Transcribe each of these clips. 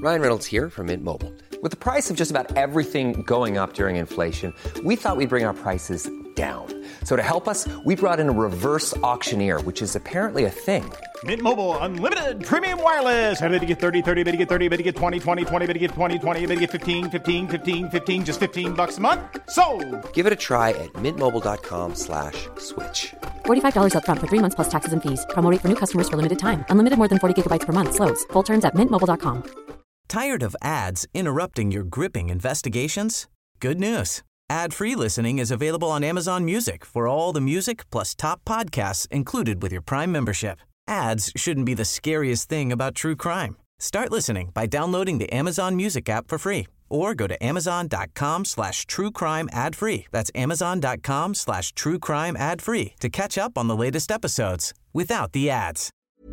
Ryan Reynolds here from Mint Mobile. With the price of just about everything going up during inflation, we thought we'd bring our prices down. So to help us, we brought in a reverse auctioneer, which is apparently a thing. Mint Mobile Unlimited Premium Wireless. How to get 30, 30, bit to get 30, bit to get 20, 20, 20, bit to get 20, 20, bit to get 15, 15, 15, 15, just $15 a month? Sold! Give it a try at mintmobile.com/switch. $45 up front for 3 months plus taxes and fees. Promo rate for new customers for limited time. Unlimited more than 40 gigabytes per month. Slows full terms at mintmobile.com. Tired of ads interrupting your gripping investigations? Good news. Ad-free listening is available on Amazon Music for all the music plus top podcasts included with your Prime membership. Ads shouldn't be the scariest thing about true crime. Start listening by downloading the Amazon Music app for free or go to amazon.com/truecrime ad-free. That's amazon.com/truecrime ad-free to catch up on the latest episodes without the ads.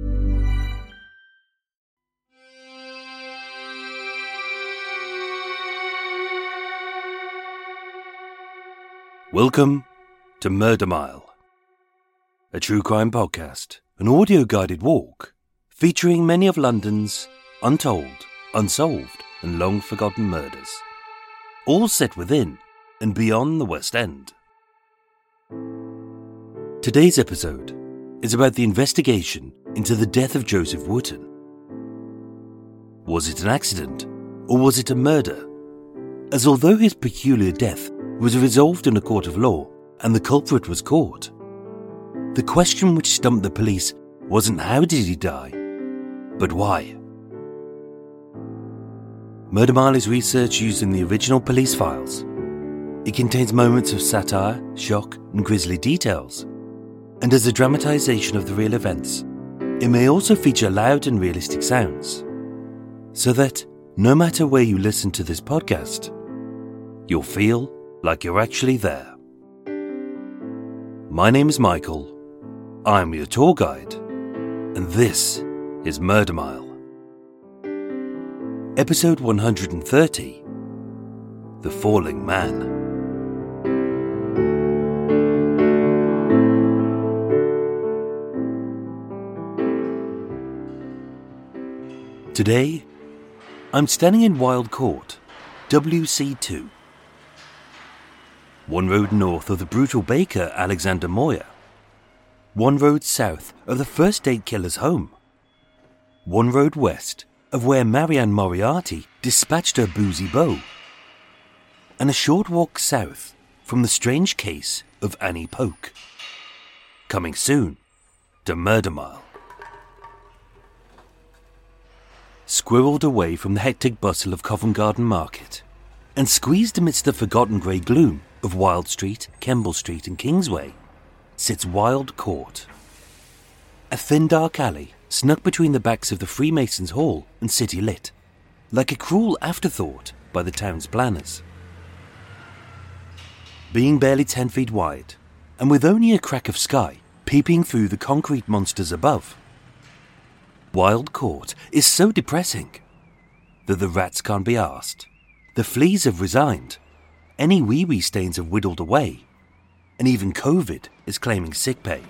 Welcome to Murder Mile, a true crime podcast, an audio-guided walk featuring many of London's untold, unsolved and long-forgotten murders, all set within and beyond the West End. Today's episode is about the investigation into the death of Joseph Wootton. Was it an accident, or was it a murder? As although his peculiar death was resolved in a court of law and the culprit was caught, the question which stumped the police wasn't how did he die, but why. Murder Mile is research using the original police files. It contains moments of satire, shock and grisly details, and as a dramatisation of the real events, it may also feature loud and realistic sounds, so that no matter where you listen to this podcast, you'll feel like you're actually there. My name is Michael, I'm your tour guide, and this is Murder Mile. Episode 130, The Falling Man. Today, I'm standing in Wild Court, WC2. One road north of the brutal baker Alexander Moyer. One road south of the first date killer's home. One road west of where Marianne Moriarty dispatched her boozy beau. And a short walk south from the strange case of Annie Poke. Coming soon to Murder Mile. Squirreled away from the hectic bustle of Covent Garden Market and squeezed amidst the forgotten grey gloom of Wild Street, Kemble Street and Kingsway, sits Wild Court. A thin dark alley snuck between the backs of the Freemasons' Hall and City Lit, like a cruel afterthought by the town's planners. Being barely 10 feet wide, and with only a crack of sky peeping through the concrete monsters above, Wild Court is so depressing that the rats can't be arsed, the fleas have resigned, any wee-wee stains have whittled away, and even COVID is claiming sick pay.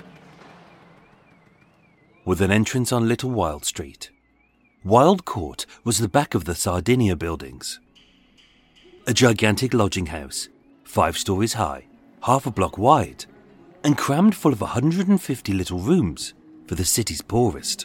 With an entrance on Little Wild Street, Wild Court was the back of the Sardinia buildings. A gigantic lodging house, 5 stories high, half a block wide, and crammed full of 150 little rooms for the city's poorest.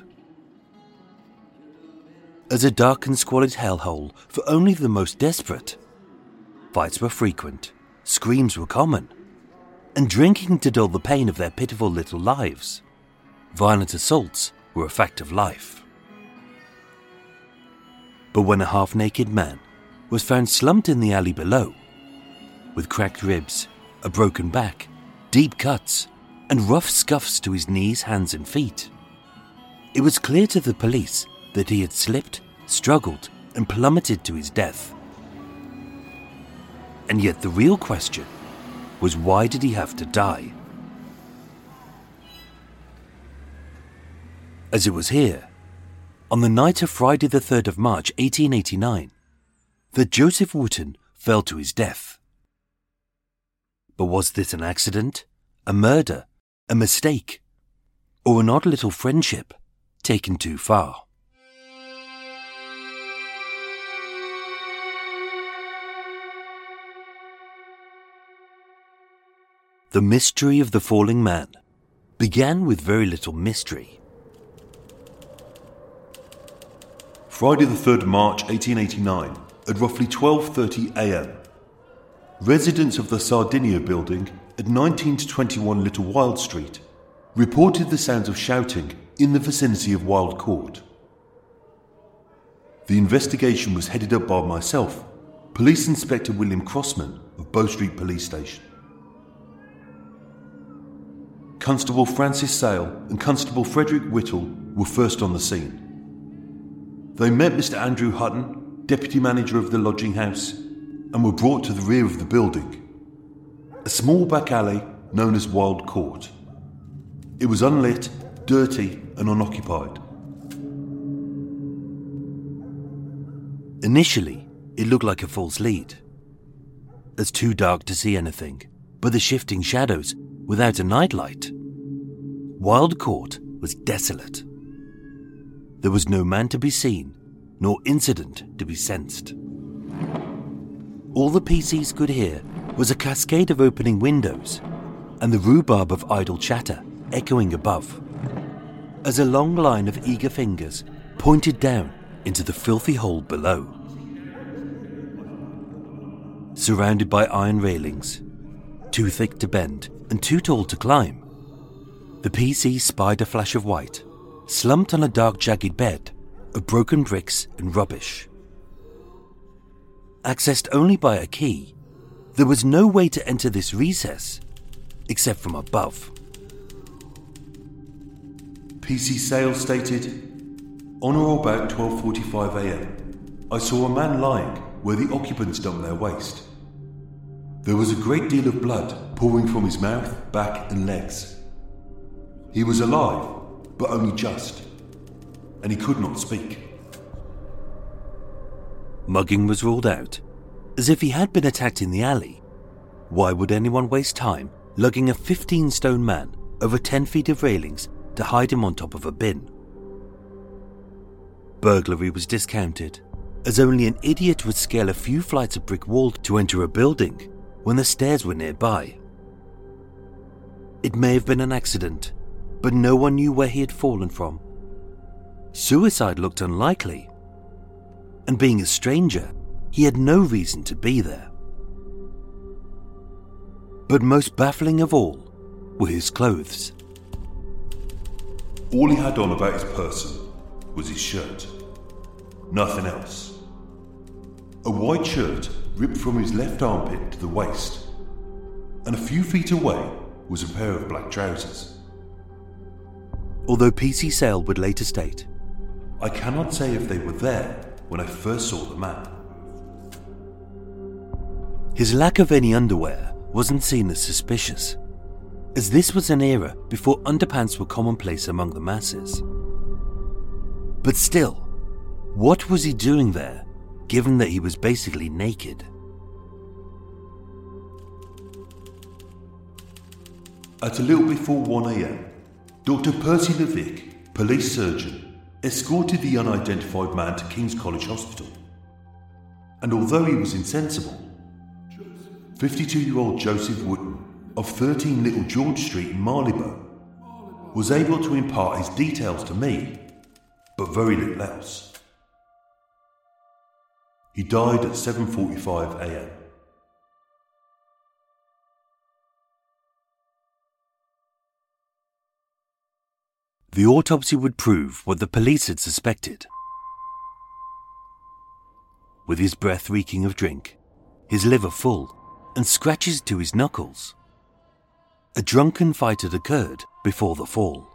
As a dark and squalid hellhole for only the most desperate, fights were frequent, screams were common, and drinking to dull the pain of their pitiful little lives, violent assaults were a fact of life. But when a half-naked man was found slumped in the alley below, with cracked ribs, a broken back, deep cuts, and rough scuffs to his knees, hands and feet, it was clear to the police that he had slipped, struggled, and plummeted to his death. And yet the real question was, why did he have to die? As it was here, on the night of Friday the 3rd of March 1889, that Joseph Wootton fell to his death. But was this an accident, a murder, a mistake, or an odd little friendship taken too far? The mystery of the falling man began with very little mystery. Friday the 3rd of March 1889 at roughly 12:30 a.m. Residents of the Sardinia building at 19 to 21 Little Wild Street reported the sounds of shouting in the vicinity of Wild Court. The investigation was headed up by myself, Police Inspector William Crossman of Bow Street Police Station. Constable Francis Sale and Constable Frederick Whittle were first on the scene. They met Mr. Andrew Hutton, Deputy Manager of the lodging house, and were brought to the rear of the building, a small back alley known as Wild Court. It was unlit, dirty, and unoccupied. Initially, it looked like a false lead. It's too dark to see anything but the shifting shadows without a nightlight. Wild Court was desolate. There was no man to be seen, nor incident to be sensed. All the PCs could hear was a cascade of opening windows and the rhubarb of idle chatter echoing above, as a long line of eager fingers pointed down into the filthy hole below. Surrounded by iron railings, too thick to bend and too tall to climb, the PC spied a flash of white, slumped on a dark jagged bed of broken bricks and rubbish. Accessed only by a key, there was no way to enter this recess except from above. PC Sale stated, "On or about 12:45 a.m, I saw a man lying where the occupants dumped their waste. There was a great deal of blood pouring from his mouth, back and legs. He was alive, but only just, and he could not speak." Mugging was ruled out, as if he had been attacked in the alley. Why would anyone waste time lugging a 15-stone man over 10 feet of railings to hide him on top of a bin? Burglary was discounted, as only an idiot would scale a few flights of brick wall to enter a building when the stairs were nearby. It may have been an accident, but no one knew where he had fallen from. Suicide looked unlikely, and being a stranger, he had no reason to be there. But most baffling of all were his clothes. All he had on about his person was his shirt. Nothing else. A white shirt ripped from his left armpit to the waist, and a few feet away was a pair of black trousers. Although PC Sale would later state, "I cannot say if they were there when I first saw the man." his lack of any underwear wasn't seen as suspicious, as this was an era before underpants were commonplace among the masses. But still, what was he doing there, given that he was basically naked? At a little before 1 a.m, Dr. Percy Levick, police surgeon, escorted the unidentified man to King's College Hospital. And although he was insensible, 52-year-old Joseph Wootton of 13 Little George Street in Marylebone was able to impart his details to me, but very little else. He died at 7:45 a.m. The autopsy would prove what the police had suspected. With his breath reeking of drink, his liver full, and scratches to his knuckles, a drunken fight had occurred before the fall.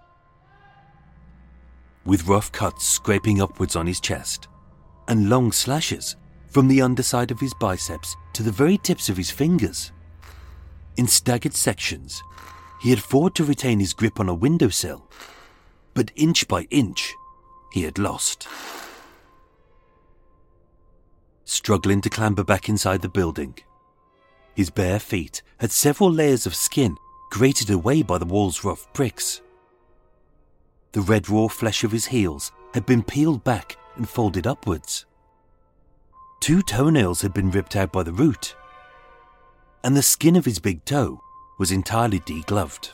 With rough cuts scraping upwards on his chest, and long slashes from the underside of his biceps to the very tips of his fingers. In staggered sections, he had fought to retain his grip on a windowsill, but inch by inch, he had lost. Struggling to clamber back inside the building, his bare feet had several layers of skin grated away by the wall's rough bricks. The red raw flesh of his heels had been peeled back and folded upwards. 2 toenails had been ripped out by the root, and the skin of his big toe was entirely degloved.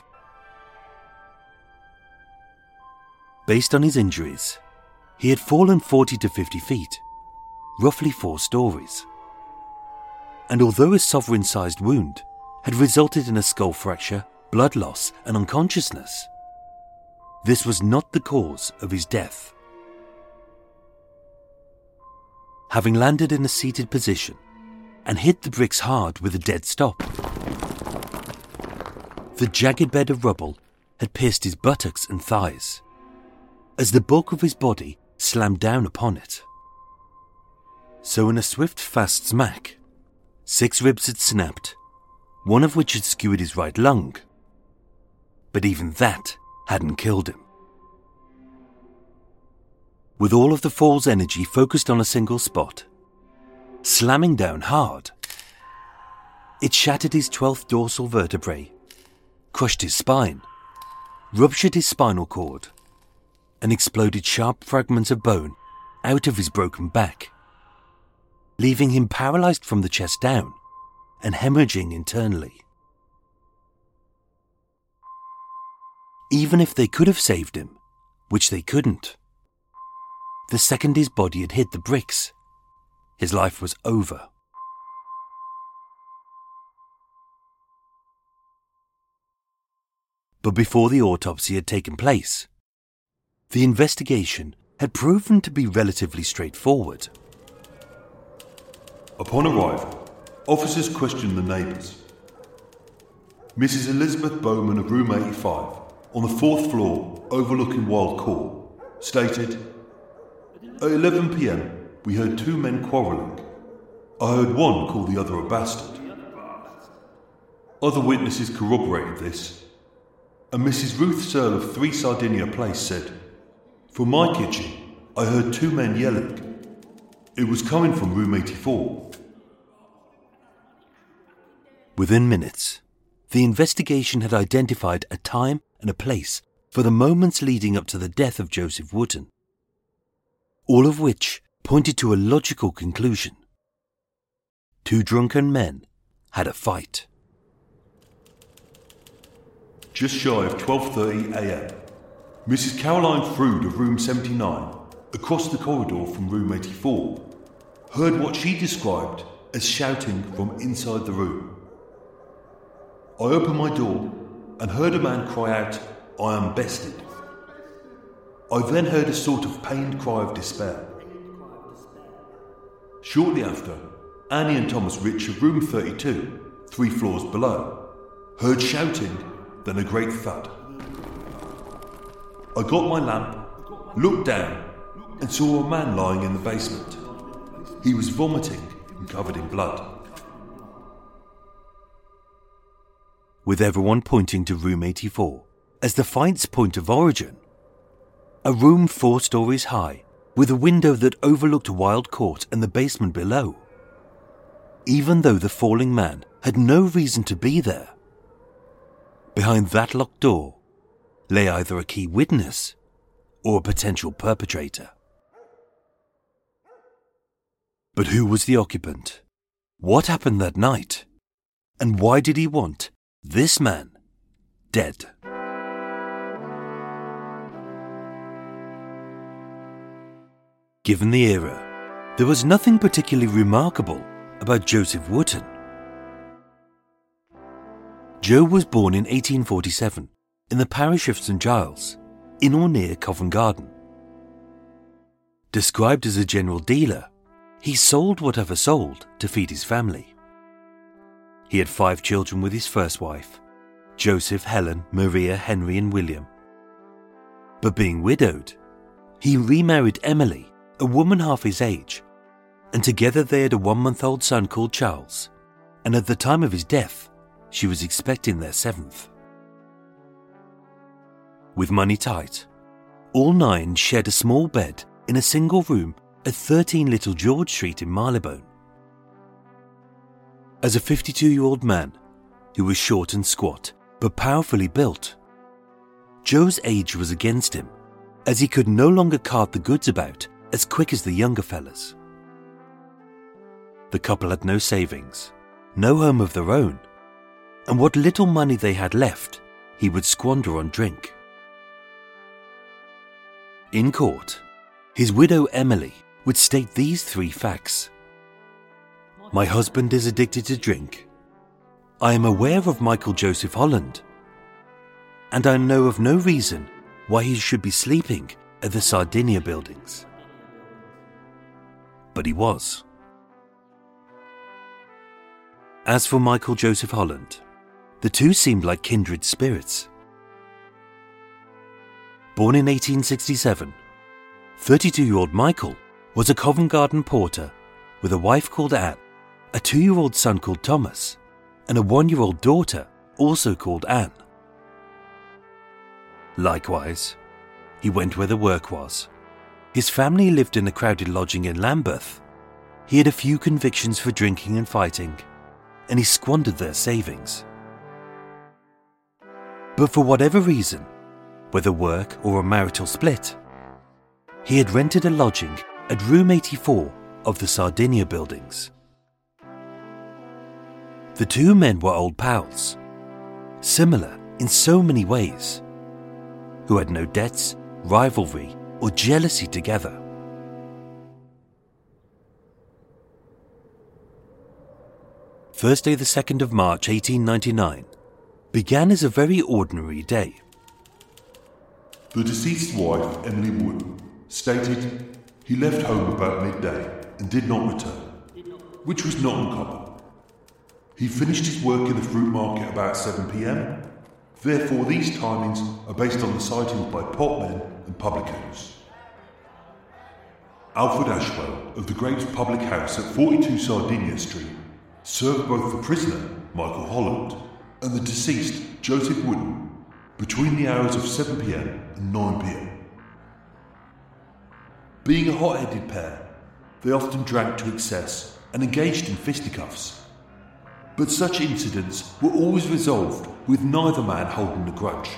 Based on his injuries, he had fallen 40 to 50 feet, roughly 4 stories. And although a sovereign-sized wound had resulted in a skull fracture, blood loss and unconsciousness, this was not the cause of his death. Having landed in a seated position and hit the bricks hard with a dead stop, the jagged bed of rubble had pierced his buttocks and thighs, as the bulk of his body slammed down upon it. So in a swift, fast smack, 6 ribs had snapped, one of which had skewered his right lung. But even that hadn't killed him. With all of the fall's energy focused on a single spot, slamming down hard, it shattered his 12th dorsal vertebrae, crushed his spine, ruptured his spinal cord, and exploded sharp fragments of bone out of his broken back, leaving him paralyzed from the chest down and hemorrhaging internally. Even if they could have saved him, which they couldn't, the second his body had hit the bricks, his life was over. But before the autopsy had taken place, the investigation had proven to be relatively straightforward. Upon arrival, officers questioned the neighbours. Mrs. Elizabeth Bowman of room 85, on the 4th floor overlooking Wild Court, stated, "At 11 p.m, we heard 2 men quarrelling. I heard one call the other a bastard. Other witnesses corroborated this, and Mrs. Ruth Searle of 3 Sardinia Place said, from my kitchen, I heard 2 men yelling. It was coming from room 84. Within minutes, the investigation had identified a time and a place for the moments leading up to the death of Joseph Wootton, all of which pointed to a logical conclusion. 2 drunken men had a fight. Just shy of 12:30 a.m, Mrs. Caroline Frood of room 79, across the corridor from room 84, heard what she described as shouting from inside the room. I opened my door and heard a man cry out, "I am bested." I then heard a sort of pained cry of despair. Shortly after, Annie and Thomas Rich of room 32, 3 floors below, heard shouting, then a great thud. I got my lamp, looked down, and saw a man lying in the basement. He was vomiting and covered in blood. With everyone pointing to room 84 as the fight's point of origin, a room 4 stories high with a window that overlooked Wild Court and the basement below, even though the falling man had no reason to be there. Behind that locked door lay either a key witness or a potential perpetrator. But who was the occupant? What happened that night? And why did he want this man dead? Given the era, there was nothing particularly remarkable about Joseph Wootton. Joe was born in 1847 in the parish of St Giles, in or near Covent Garden. Described as a general dealer, he sold whatever sold to feed his family. He had 5 children with his first wife, Joseph, Helen, Maria, Henry and William. But being widowed, he remarried Emily, a woman half his age, and together they had a 1-month-old son called Charles, and at the time of his death, she was expecting their 7th. With money tight, all 9 shared a small bed in a single room at 13 Little George Street in Marylebone. As a 52-year-old man who was short and squat but powerfully built, Joe's age was against him, as he could no longer cart the goods about as quick as the younger fellas. The couple had no savings, no home of their own, and what little money they had left, he would squander on drink. In court, his widow Emily would state these 3 facts. My husband is addicted to drink. I am aware of Michael Joseph Holland. And I know of no reason why he should be sleeping at the Sardinia buildings. But he was. As for Michael Joseph Holland, the two seemed like kindred spirits. Born in 1867, 32-year-old Michael was a Covent Garden porter with a wife called Anne, a 2-year-old son called Thomas, and a 1-year-old daughter also called Anne. Likewise, he went where the work was. His family lived in a crowded lodging in Lambeth. He had a few convictions for drinking and fighting, and he squandered their savings. But for whatever reason, whether work or a marital split, he had rented a lodging at room 84 of the Sardinia buildings. The two men were old pals, similar in so many ways, who had no debts, rivalry, or jealousy together. Thursday the 2nd of March 1899 began as a very ordinary day. The deceased's wife, Emily Wood, stated he left home about midday and did not return, which was not uncommon. He finished his work in the fruit market about 7 p.m. Therefore, these timings are based on the sightings by potmen and publicans. Alfred Ashwell of the Grapes Public House at 42 Sardinia Street served both the prisoner, Michael Holland, and the deceased, Joseph Wooden, between the hours of 7 p.m. and 9 p.m. Being a hot-headed pair, they often drank to excess and engaged in fisticuffs. But such incidents were always resolved with neither man holding a grudge.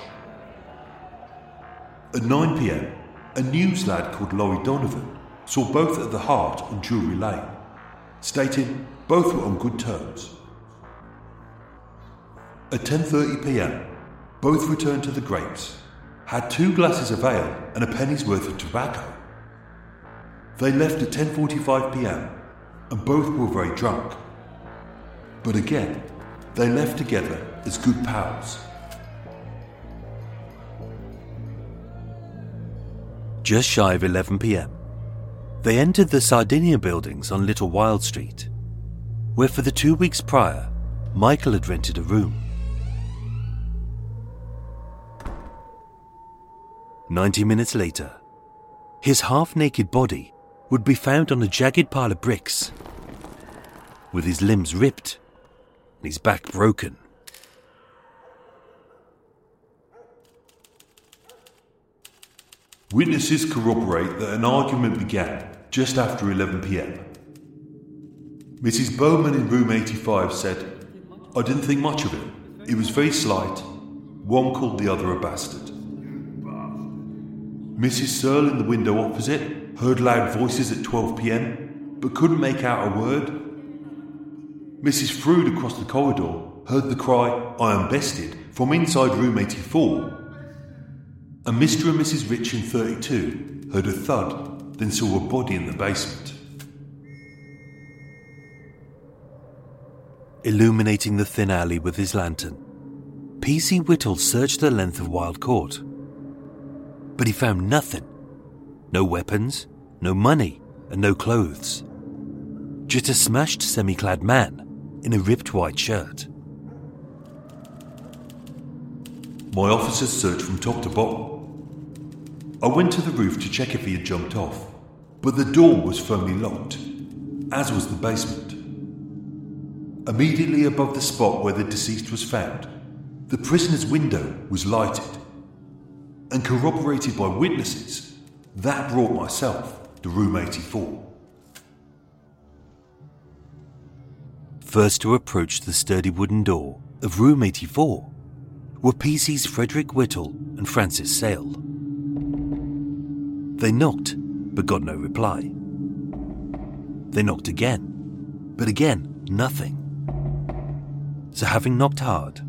At 9 p.m, a news lad called Laurie Donovan saw both at the Hart on Drury Lane, stating both were on good terms. At 10:30 p.m, both returned to the Grapes, had 2 glasses of ale and a penny's worth of tobacco. They left at 10:45 p.m, and both were very drunk. But again, they left together as good pals. Just shy of 11 p.m, they entered the Sardinia buildings on Little Wild Street, where for the 2 weeks prior, Michael had rented a room. 90 minutes later, his half-naked body would be found on a jagged pile of bricks, with his limbs ripped and his back broken. Witnesses corroborate that an argument began just after 11 p.m. Mrs. Bowman in room 85 said, "I didn't think much of it. It was very slight. One called the other a bastard." Mrs. Searle in the window opposite heard loud voices at 12 p.m, but couldn't make out a word. Mrs. Froude across the corridor heard the cry, "I am bested," from inside room 84. And Mr. and Mrs. Rich in 32 heard a thud, then saw a body in the basement. Illuminating the thin alley with his lantern, P.C. Whittle searched the length of Wild Court. But he found nothing. No weapons, no money, and no clothes. Just a smashed semi-clad man in a ripped white shirt. My officers searched from top to bottom. I went to the roof to check if he had jumped off, but the door was firmly locked, as was the basement. Immediately above the spot where the deceased was found, the prisoner's window was lighted, and corroborated by witnesses, that brought myself to room 84. First to approach the sturdy wooden door of room 84 were PC's Frederick Whittle and Francis Sale. They knocked, but got no reply. They knocked again, but again, nothing. So having knocked hard,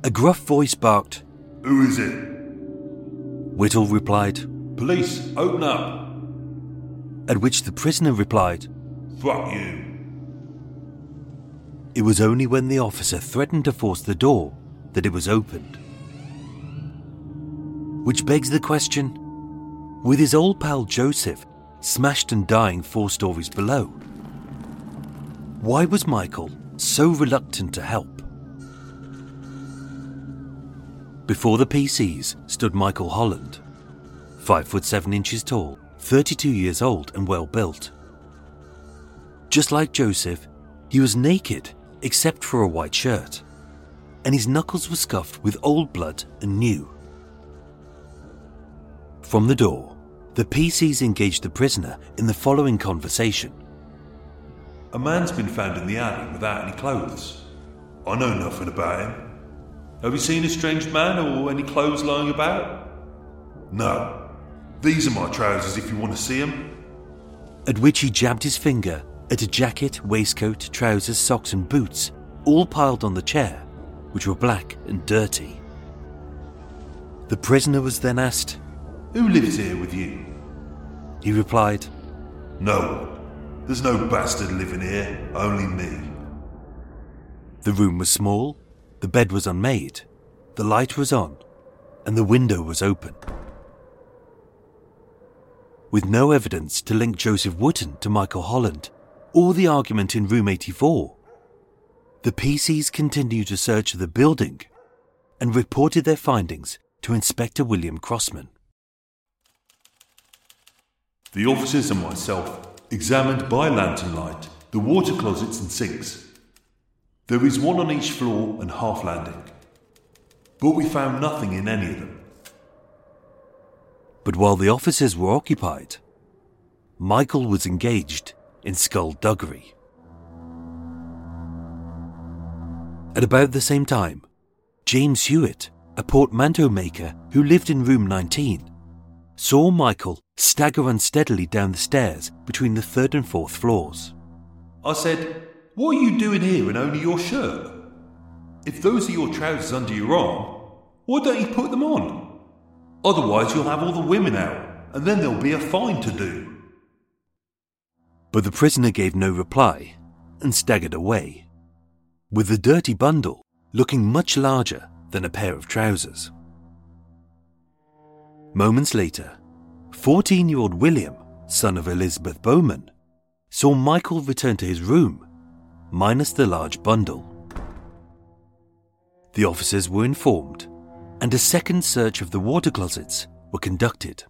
A gruff voice barked, "Who is it?" Whittle replied, "Police, open up." at which the prisoner replied, "Fuck you." It was only when the officer threatened to force the door that it was opened. Which begs the question, with his old pal Joseph smashed and dying 4 stories below, why was Michael so reluctant to help? Before the PCs stood Michael Holland, 5 foot 7 inches tall, 32 years old and well built. Just like Joseph, he was naked except for a white shirt, and his knuckles were scuffed with old blood and new. From the door, the PCs engaged the prisoner in the following conversation. "A man's been found in the alley without any clothes. I know nothing about him. Have you seen a strange man or any clothes lying about?" "No. These are my trousers if you want to see them." At which he jabbed his finger at a jacket, waistcoat, trousers, socks and boots, all piled on the chair, which were black and dirty. The prisoner was then asked, "Who lives here with you?" He replied, "No one. There's no bastard living here, only me." The room was small, the bed was unmade, the light was on, and the window was open. With no evidence to link Joseph Wootton to Michael Holland or the argument in room 84, the PCs continued to search the building and reported their findings to Inspector William Crossman. The officers and myself examined by lantern light the water closets and sinks. There is one on each floor and half landing, but we found nothing in any of them. But while the officers were occupied, Michael was engaged in skullduggery. At about the same time, James Hewitt, a portmanteau maker who lived in room 19, saw Michael stagger unsteadily down the stairs between the 3rd and 4th floors. I said, "What are you doing here in only your shirt? If those are your trousers under your arm, why don't you put them on? Otherwise you'll have all the women out, and then there'll be a fine to do." But the prisoner gave no reply and staggered away, with the dirty bundle looking much larger than a pair of trousers. Moments later, 14-year-old William, son of Elizabeth Bowman, saw Michael return to his room, minus the large bundle. The officers were informed, and a second search of the water closets were conducted.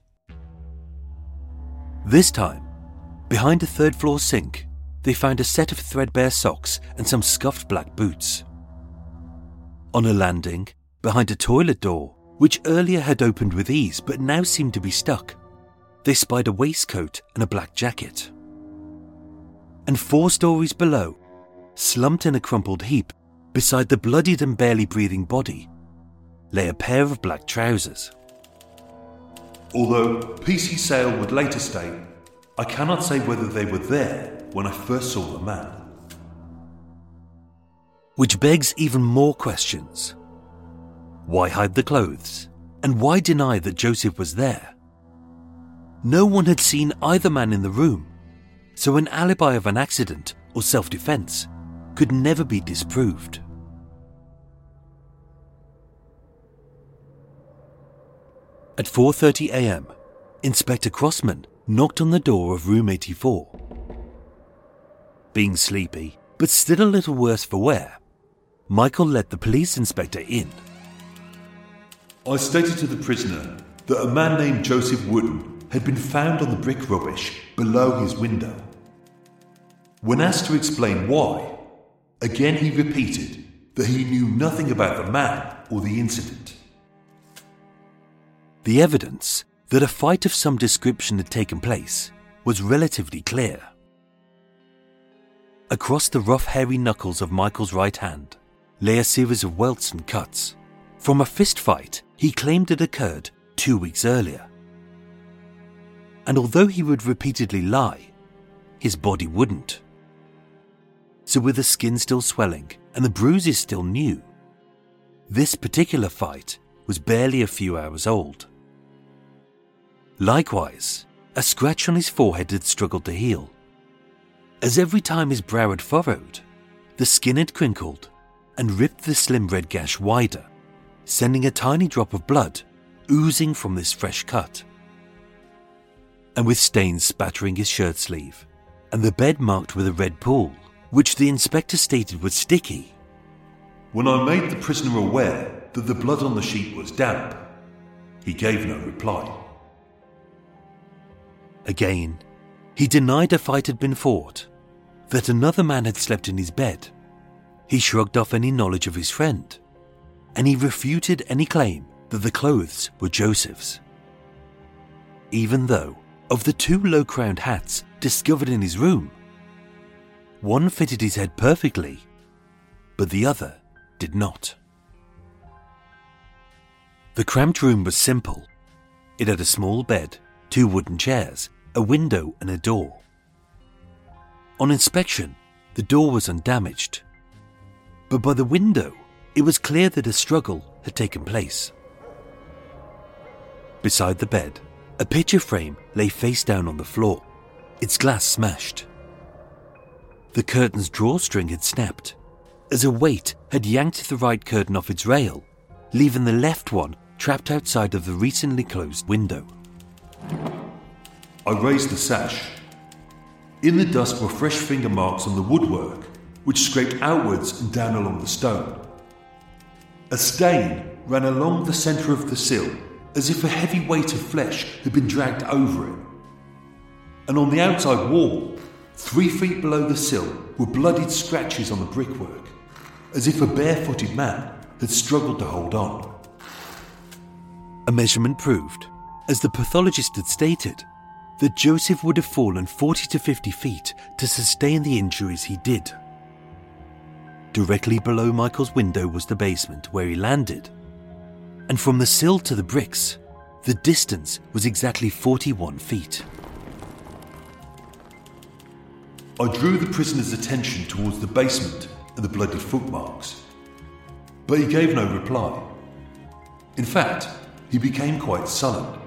This time, behind a 3rd floor sink, they found a set of threadbare socks and some scuffed black boots. On a landing, behind a toilet door, which earlier had opened with ease but now seemed to be stuck, they spied a waistcoat and a black jacket. And 4 stories below, slumped in a crumpled heap beside the bloodied and barely breathing body, lay a pair of black trousers. Although PC Sale would later state, I cannot say whether they were there when I first saw the man. Which begs even more questions. Why hide the clothes? And why deny that Joseph was there? No one had seen either man in the room, so an alibi of an accident or self-defense could never be disproved. At 4:30 a.m, Inspector Crossman knocked on the door of room 84. Being sleepy, but still a little worse for wear, Michael let the police inspector in. I stated to the prisoner that a man named Joseph Wootton had been found on the brick rubbish below his window. When asked to explain why, again he repeated that he knew nothing about the man or the incident. The evidence that a fight of some description had taken place was relatively clear. Across the rough, hairy knuckles of Michael's right hand lay a series of welts and cuts from a fist fight he claimed had occurred 2 weeks earlier. And although he would repeatedly lie, his body wouldn't. So with the skin still swelling and the bruises still new, this particular fight was barely a few hours old. Likewise, a scratch on his forehead had struggled to heal, as every time his brow had furrowed, the skin had crinkled and ripped the slim red gash wider, sending a tiny drop of blood oozing from this fresh cut. And with stains spattering his shirt sleeve, and the bed marked with a red pool, which the inspector stated was sticky. When I made the prisoner aware that the blood on the sheet was damp, he gave no reply. Again, he denied a fight had been fought, that another man had slept in his bed. He shrugged off any knowledge of his friend, and he refuted any claim that the clothes were Joseph's. Even though, of the two low-crowned hats discovered in his room, one fitted his head perfectly, but the other did not. The cramped room was simple. It had a small bed, 2 wooden chairs, a window and a door. On inspection, the door was undamaged, but by the window, it was clear that a struggle had taken place. Beside the bed, a picture frame lay face down on the floor, its glass smashed. The curtain's drawstring had snapped, as a weight had yanked the right curtain off its rail, leaving the left one trapped outside of the recently closed window. I raised the sash. In the dust were fresh finger marks on the woodwork, which scraped outwards and down along the stone. A stain ran along the centre of the sill, as if a heavy weight of flesh had been dragged over it. And on the outside wall, 3 feet below the sill, were bloodied scratches on the brickwork, as if a barefooted man had struggled to hold on. A measurement proved, as the pathologist had stated, that Joseph would have fallen 40 to 50 feet to sustain the injuries he did. Directly below Michael's window was the basement where he landed, and from the sill to the bricks, the distance was exactly 41 feet. I drew the prisoner's attention towards the basement and the bloody footmarks, but he gave no reply. In fact, he became quite sullen.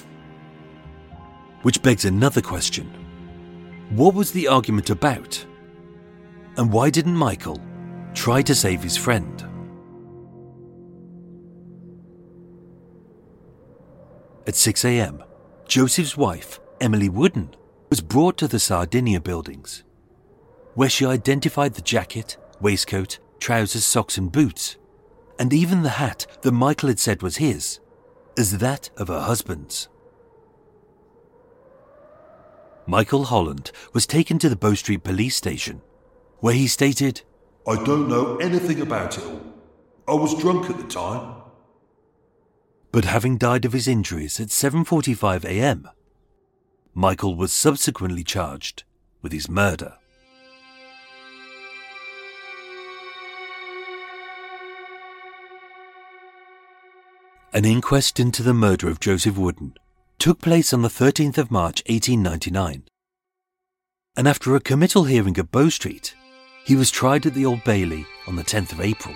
Which begs another question. What was the argument about? And why didn't Michael try to save his friend? At 6 a.m, Joseph's wife, Emily Wooden, was brought to the Sardinia buildings, where she identified the jacket, waistcoat, trousers, socks and boots, and even the hat that Michael had said was his, as that of her husband's. Michael Holland was taken to the Bow Street police station, where he stated, "I don't know anything about it all. I was drunk at the time." But having died of his injuries at 7:45 a.m, Michael was subsequently charged with his murder. An inquest into the murder of Joseph Wooden took place on the 13th of March 1899, and after a committal hearing at Bow Street, he was tried at the Old Bailey on the 10th of April.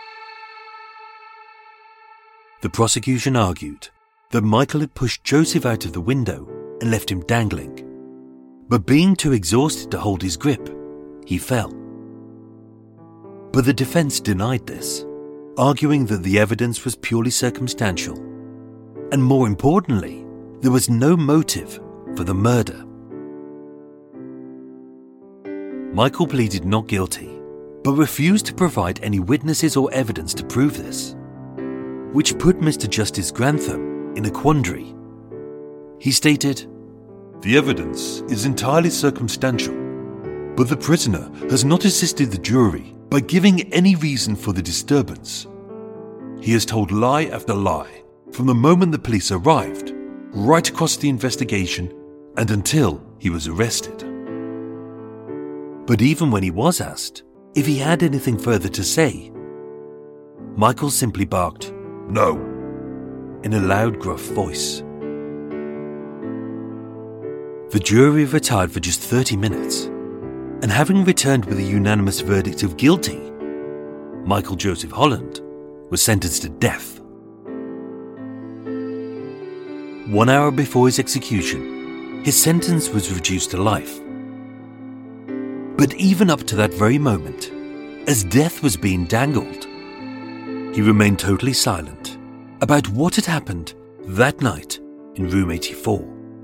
The prosecution argued that Michael had pushed Joseph out of the window and left him dangling, but being too exhausted to hold his grip, he fell. But the defence denied this, arguing that the evidence was purely circumstantial, and more importantly, there was no motive for the murder. Michael pleaded not guilty, but refused to provide any witnesses or evidence to prove this, which put Mr. Justice Grantham in a quandary. He stated, "The evidence is entirely circumstantial, but the prisoner has not assisted the jury by giving any reason for the disturbance. He has told lie after lie from the moment the police arrived, right across the investigation and until he was arrested." But even when he was asked if he had anything further to say, Michael simply barked, "No," in a loud, gruff voice. The jury retired for just 30 minutes, and having returned with a unanimous verdict of guilty, Michael Joseph Holland was sentenced to death. 1 hour before his execution, his sentence was reduced to life. But even up to that very moment, as death was being dangled, he remained totally silent about what had happened that night in room 84.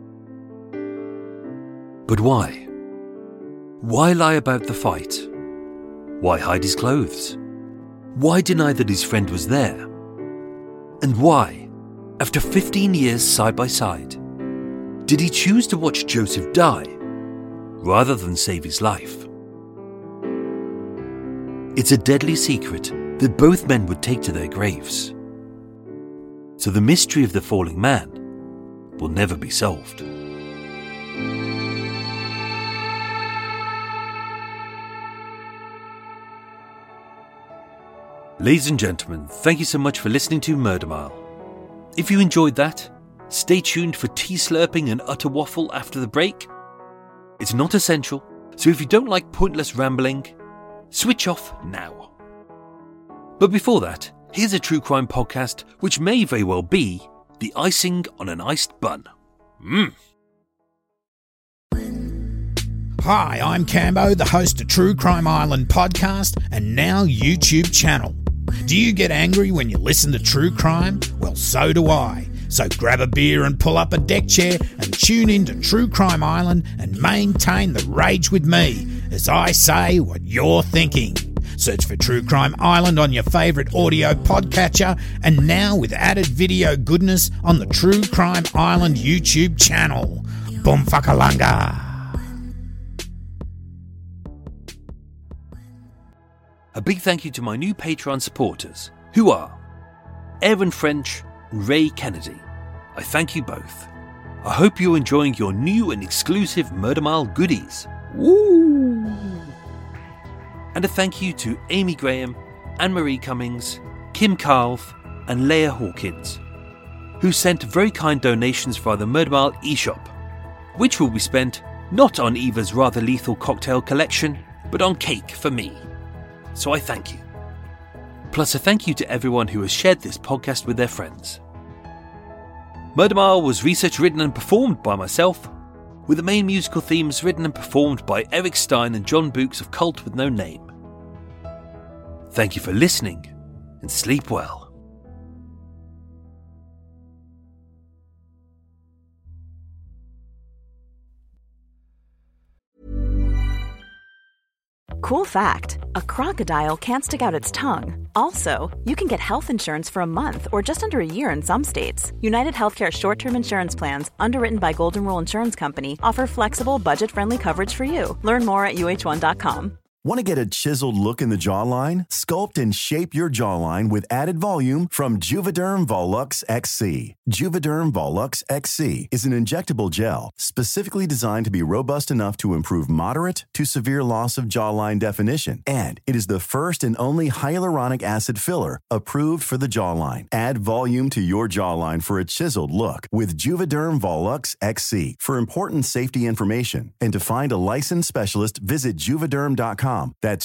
But why? Why lie about the fight? Why hide his clothes? Why deny that his friend was there? And why, after 15 years side by side, did he choose to watch Joseph die rather than save his life? It's a deadly secret that both men would take to their graves. So the mystery of the falling man will never be solved. Ladies and gentlemen, thank you so much for listening to Murder Mile. If you enjoyed that, stay tuned for tea slurping and utter waffle after the break. It's not essential, so if you don't like pointless rambling, switch off now. But before that, here's a true crime podcast which may very well be the icing on an iced bun. Hi, I'm Cambo, the host of True Crime Island podcast and now YouTube channel. Do you get angry when you listen to true crime? Well, so do I. So grab a beer and pull up a deck chair and tune in to True Crime Island and maintain the rage with me as I say what you're thinking. Search for True Crime Island on your favourite audio podcatcher and now with added video goodness on the True Crime Island YouTube channel. Boom fuckalunga. A big thank you to my new Patreon supporters, who are Aaron French and Ray Kennedy. I thank you both. I hope you're enjoying your new and exclusive Murder Mile goodies. Woo! And a thank you to Amy Graham, Anne-Marie Cummings, Kim Carlf and Leah Hawkins, who sent very kind donations via the Murder Mile eShop, which will be spent not on Eva's rather lethal cocktail collection, but on cake for me. So I thank you. Plus a thank you to everyone who has shared this podcast with their friends. Murder Mile was researched, written and performed by myself, with the main musical themes written and performed by Eric Stein and John Books of Cult With No Name. Thank you for listening and sleep well. Cool fact, a crocodile can't stick out its tongue. Also, you can get health insurance for a month or just under a year in some states. United Healthcare short-term insurance plans, underwritten by Golden Rule Insurance Company, offer flexible, budget-friendly coverage for you. Learn more at uh1.com. Want to get a chiseled look in the jawline? Sculpt and shape your jawline with added volume from Juvederm Volux XC. Juvederm Volux XC is an injectable gel specifically designed to be robust enough to improve moderate to severe loss of jawline definition. And it is the first and only hyaluronic acid filler approved for the jawline. Add volume to your jawline for a chiseled look with Juvederm Volux XC. For important safety information and to find a licensed specialist, visit Juvederm.com. That's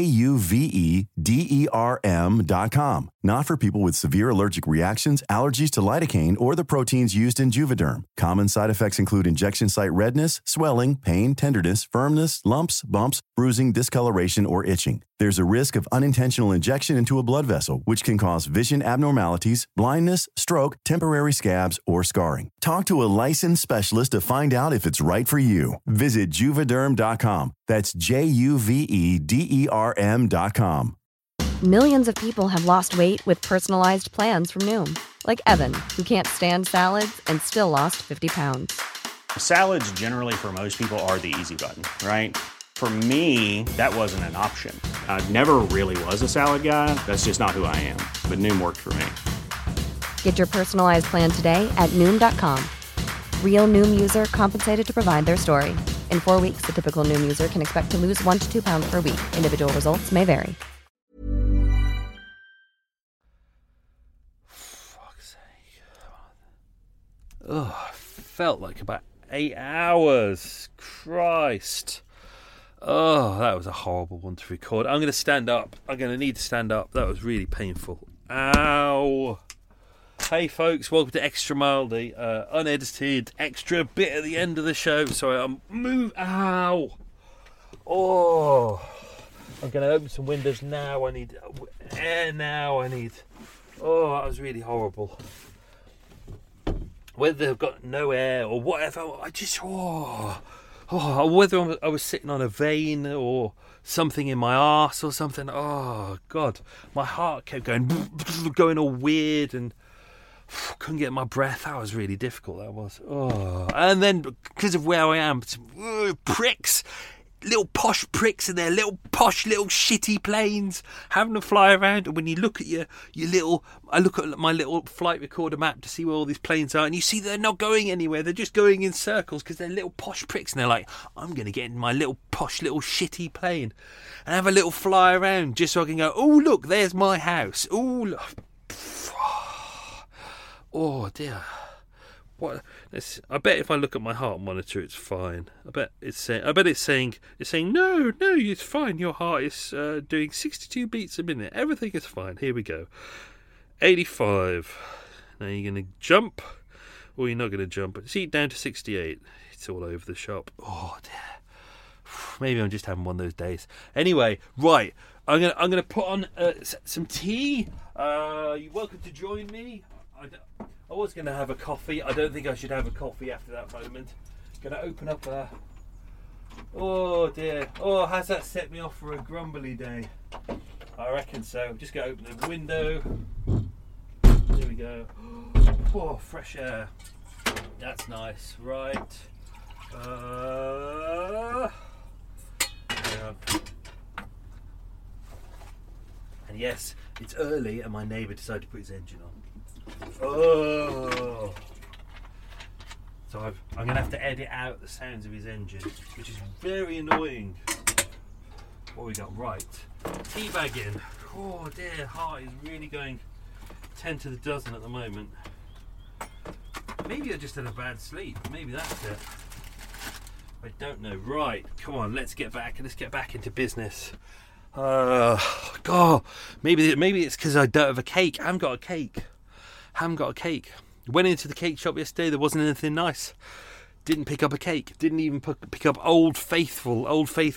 Juvederm.com. Not for people with severe allergic reactions, allergies to lidocaine, or the proteins used in Juvederm. Common side effects include injection site redness, swelling, pain, tenderness, firmness, lumps, bumps, bruising, discoloration, or itching. There's a risk of unintentional injection into a blood vessel, which can cause vision abnormalities, blindness, stroke, temporary scabs, or scarring. Talk to a licensed specialist to find out if it's right for you. Visit Juvederm.com. That's Juvederm.com. Millions of people have lost weight with personalized plans from Noom. Like Evan, who can't stand salads and still lost 50 pounds. Salads generally for most people are the easy button, right? For me, that wasn't an option. I never really was a salad guy. That's just not who I am. But Noom worked for me. Get your personalized plan today at Noom.com. Real Noom user compensated to provide their story. In 4 weeks, the typical Noom user can expect to lose 1 to 2 pounds per week. Individual results may vary. Fuck's sake. Oh, felt like about 8 hours. Christ. Oh, that was a horrible one to record. I'm going to stand up. I'm going to need to stand up. That was really painful. Ow. Hey folks, welcome to Extra Mildy, unedited extra bit at the end of the show. Sorry, ow. Oh, I'm going to open some windows now. I need air now. Oh, that was really horrible. Whether they've got no air or whatever, I just, whether I was sitting on a vein or something in my arse or something. Oh, God. My heart kept going all weird and couldn't get my breath. That was really difficult, that was. Oh. And then, because of where I am, pricks. Little posh pricks in their little posh little shitty planes having to fly around. And when you look at I look at my little flight recorder map to see where all these planes are, and you see they're not going anywhere. They're just going in circles because they're little posh pricks, and they're like, I'm going to get in my little posh little shitty plane and have a little fly around just so I can go, oh look, there's my house. Oh look. Oh dear. What? I bet if I look at my heart monitor, it's fine. I bet it's saying no, it's fine. Your heart is doing 62 beats a minute. Everything is fine. Here we go. 85. Now you're going to jump, or you're not going to jump. See, down to 68. It's all over the shop. Oh dear. Maybe I'm just having one of those days. Anyway, right. I'm gonna put on some tea. You're welcome to join me. I was going to have a coffee. I don't think I should have a coffee after that moment. Going to open up a... Oh dear. Oh, has that set me off for a grumbly day? I reckon so. I'm just going to open the window. There we go. Oh, fresh air. That's nice. Right. And yes, it's early and my neighbour decided to put his engine on. Oh, so I'm going to have to edit out the sounds of his engine, which is very annoying. What we got? Right, teabagging. Oh dear, heart is really going 10 to the dozen at the moment. Maybe I just had a bad sleep. Maybe that's it. I don't know. Right, come on, let's get back into business. God, maybe it's because I don't have a cake. I haven't got a cake. Went into the cake shop yesterday. There wasn't anything nice. Didn't pick up a cake. Didn't even pick up Old Faithful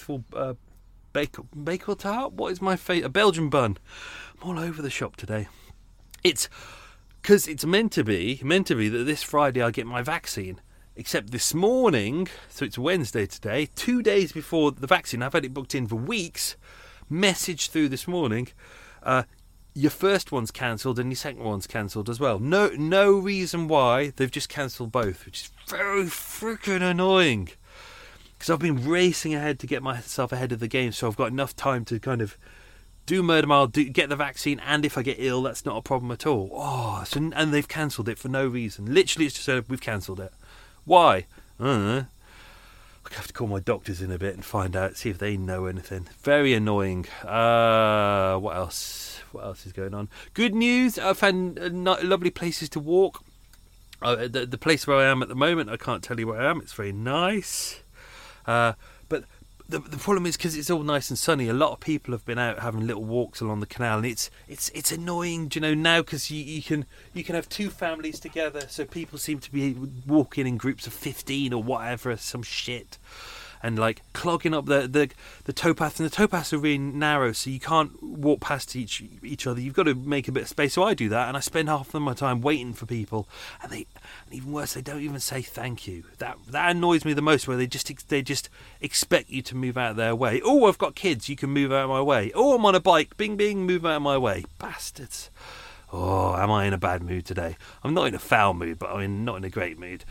bagel tart. What is my favourite? A Belgian bun. I'm all over the shop today. It's because it's meant to be that this Friday I get my vaccine. Except this morning, so it's Wednesday today, 2 days before the vaccine. I've had it booked in for weeks. Message through this morning. Your first one's cancelled and your second one's cancelled as well. No reason why. They've just cancelled both, which is very freaking annoying. Because I've been racing ahead to get myself ahead of the game, so I've got enough time to kind of do Murder Mile, get the vaccine, and if I get ill, that's not a problem at all. Oh, and they've cancelled it for no reason. Literally, it's just said, we've cancelled it. Why? I don't know. I have to call my doctors in a bit and find out, see if they know anything. Very annoying. What else? What else is going on? Good news. I found lovely places to walk. The place where I am at the moment, I can't tell you where I am. It's very nice. But the problem is because it's all nice and sunny. A lot of people have been out having little walks along the canal, and it's annoying, you know, now because you can have two families together. So people seem to be walking in groups of 15 or whatever, some shit. And like clogging up the towpath, and the towpaths are really narrow, so you can't walk past each other. You've got to make a bit of space. So I do that, and I spend half of my time waiting for people. And even worse, they don't even say thank you. That annoys me the most. Where they just expect you to move out of their way. Oh, I've got kids. You can move out of my way. Oh, I'm on a bike. Bing bing, move out of my way, bastards. Oh, am I in a bad mood today? I'm not in a foul mood, but I'm not in a great mood.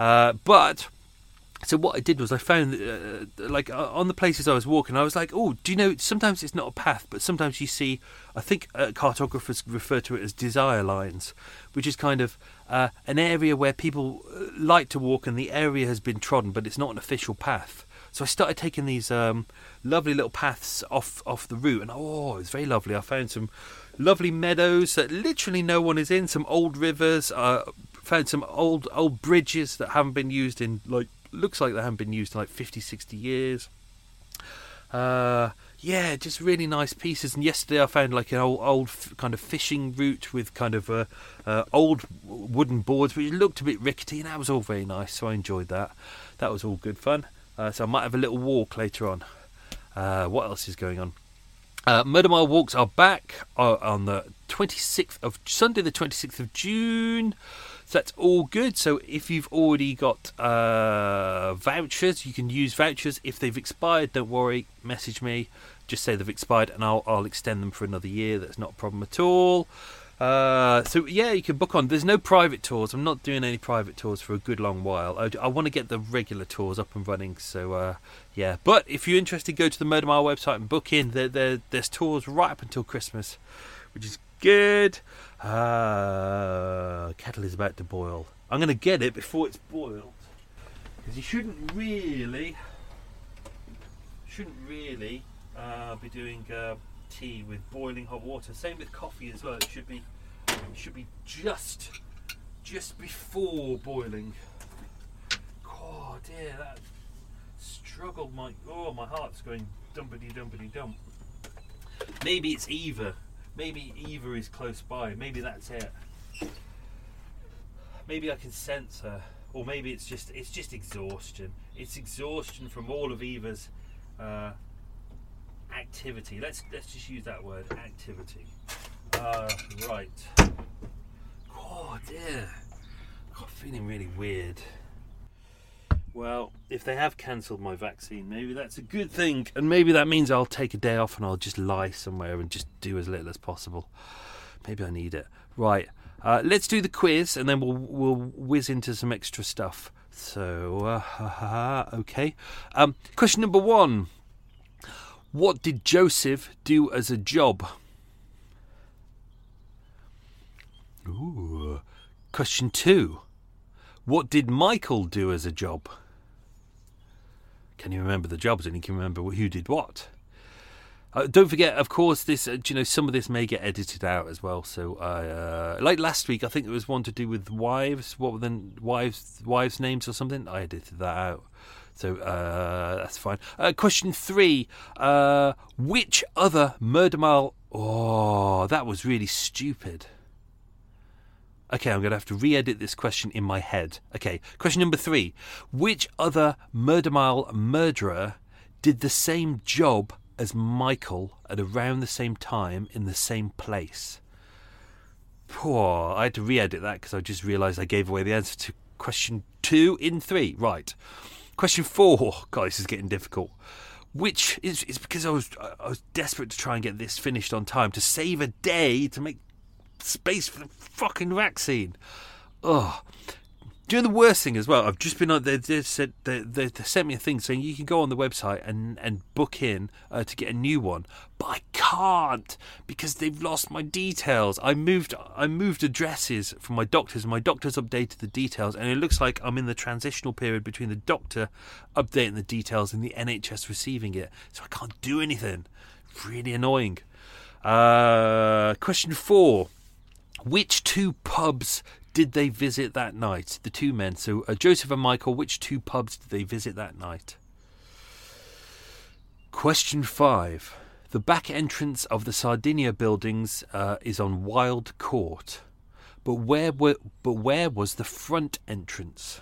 So what I did was I found, on the places I was walking, I was like, oh, do you know, sometimes it's not a path, but sometimes you see, I think cartographers refer to it as desire lines, which is kind of an area where people like to walk and the area has been trodden, but it's not an official path. So I started taking these lovely little paths off the route, and it was very lovely. I found some lovely meadows that literally no one is in, some old rivers, found some old bridges that haven't been used in, looks like they haven't been used in 50, 60 years. Yeah, just really nice pieces. And yesterday I found like an old kind of fishing route with kind of old wooden boards, which looked a bit rickety, and that was all very nice. So I enjoyed that. That was all good fun. So I might have a little walk later on. What else is going on? Murder Mile walks are back on the 26th of Sunday, the 26th of June. So that's all good. So if you've already got vouchers, you can use vouchers. If they've expired, don't worry, message me. Just say they've expired and I'll extend them for another year. That's not a problem at all. So yeah, you can book on. There's no private tours. I'm not doing any private tours for a good long while. I want to get the regular tours up and running. So yeah, but if you're interested, go to the Murder Mile website and book in. There's tours right up until Christmas, which is good. Kettle is about to boil. I'm going to get it before it's boiled, because you shouldn't really be doing tea with boiling hot water. Same with coffee as well. It should be just before boiling. Oh dear, that struggled my heart's going dumpity dump. Maybe it's Eva. Maybe Eva is close by. Maybe that's it. Maybe I can sense her, or maybe it's just exhaustion. It's exhaustion from all of Eva's activity. Let's just use that word, activity. Right. Oh dear. God, feeling really weird. Well, if they have cancelled my vaccine, maybe that's a good thing, and maybe that means I'll take a day off and I'll just lie somewhere and just do as little as possible. Maybe I need it. Right, let's do the quiz, and then we'll whiz into some extra stuff. So, okay. Question number 1. What did Joseph do as a job? Ooh. Question 2. What did Michael do as a job? Can you remember the jobs, and you can remember who did what? Don't forget, of course, this. Some of this may get edited out as well. So, like last week, I think there was one to do with wives. What were the wives' names or something? I edited that out. So that's fine. Question 3. Which other Murder Mile... Oh, that was really stupid. Okay, I'm going to have to re-edit this question in my head. Okay, question number 3. Which other Murder Mile murderer did the same job as Michael at around the same time in the same place? Poor. I had to re-edit that because I just realised I gave away the answer to question 2 in 3. Right. Question 4. God, this is getting difficult. Which is because I was desperate to try and get this finished on time, to save a day, to make space for the fucking vaccine. Oh, do you know the worst thing as well? I've just been on. They sent me a thing saying you can go on the website and book in to get a new one, but I can't because they've lost my details. I moved addresses from my doctors, and my doctor's updated the details, and it looks like I'm in the transitional period between the doctor updating the details and the NHS receiving it, so I can't do anything. Really annoying. Question 4. Which 2 pubs did they visit that night? The 2 men. So Joseph and Michael, which 2 pubs did they visit that night? Question 5. The back entrance of the Sardinia buildings is on Wild Court. But where was the front entrance?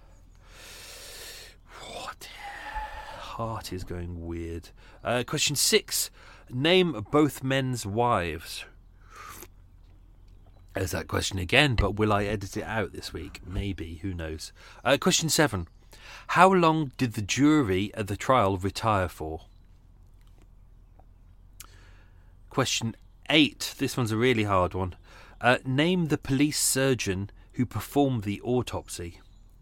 What? Heart is going weird. Question 6. Name both men's wives. There's that question again, but will I edit it out this week? Maybe, who knows. Question 7. How long did the jury at the trial retire for? Question 8. This one's a really hard one. Name the police surgeon who performed the autopsy.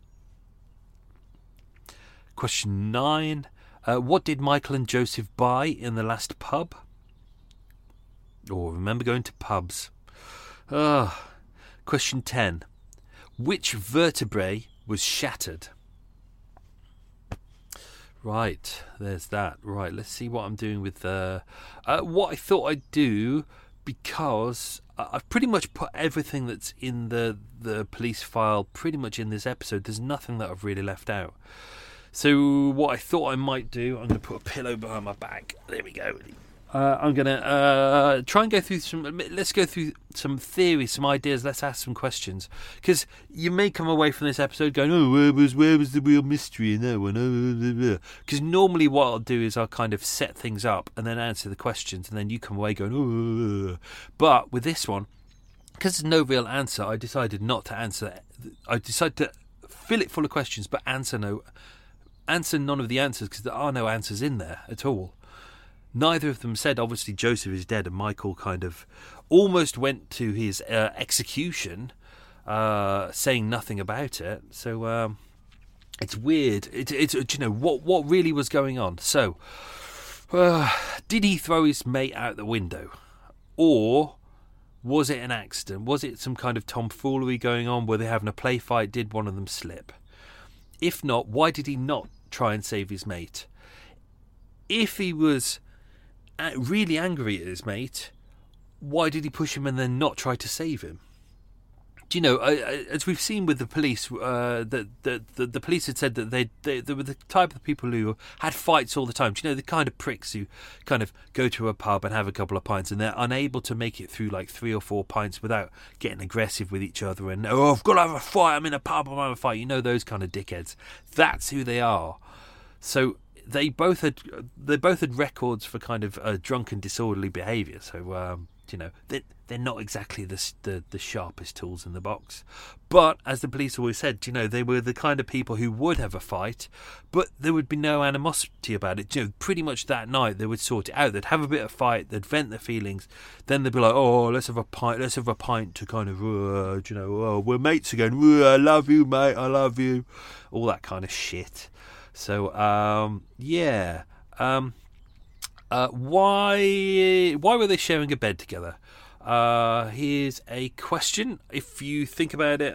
Question 9. What did Michael and Joseph buy in the last pub? Remember going to pubs. Question 10. Which vertebrae was shattered? Right, there's that. Right, let's see what I'm doing with what I thought I'd do, because I've pretty much put everything that's in the police file pretty much in this episode. There's nothing that I've really left out. So what I thought I might do, I'm going to put a pillow behind my back. There we go. I'm going to try and go through let's go through some theories, some ideas. Let's ask some questions. Because you may come away from this episode going, oh, where was the real mystery in that one? Because normally what I'll do is I'll kind of set things up and then answer the questions, and then you come away going, oh. But with this one, because there's no real answer, I decided not to answer. I decided to fill it full of questions, but answer none of the answers, because there are no answers in there at all. Neither of them said, obviously, Joseph is dead, and Michael kind of almost went to his execution, saying nothing about it. So it's weird. It's you know what really was going on. So did he throw his mate out the window, or was it an accident? Was it some kind of tomfoolery going on? Were they having a play fight? Did one of them slip? If not, why did he not try and save his mate? If he was really angry at his mate, why did he push him and then not try to save him? Do you know, as we've seen with the police, the police had said that they were the type of people who had fights all the time. Do you know, the kind of pricks who kind of go to a pub and have a couple of pints, and they're unable to make it through like 3 or 4 pints without getting aggressive with each other and, oh, I've got to have a fight, I'm in a pub, I'm having a fight. You know, those kind of dickheads. That's who they are. So they both had records for kind of drunken, disorderly behaviour. So you know, they're not exactly the sharpest tools in the box. But as the police always said, you know, they were the kind of people who would have a fight, but there would be no animosity about it. You know, pretty much that night they would sort it out. They'd have a bit of fight, they'd vent their feelings, then they'd be like, oh, let's have a pint to kind of, you know, oh, we're mates again. I love you, mate. I love you. All that kind of shit. So, yeah. Why were they sharing a bed together? Here's a question. If you think about it,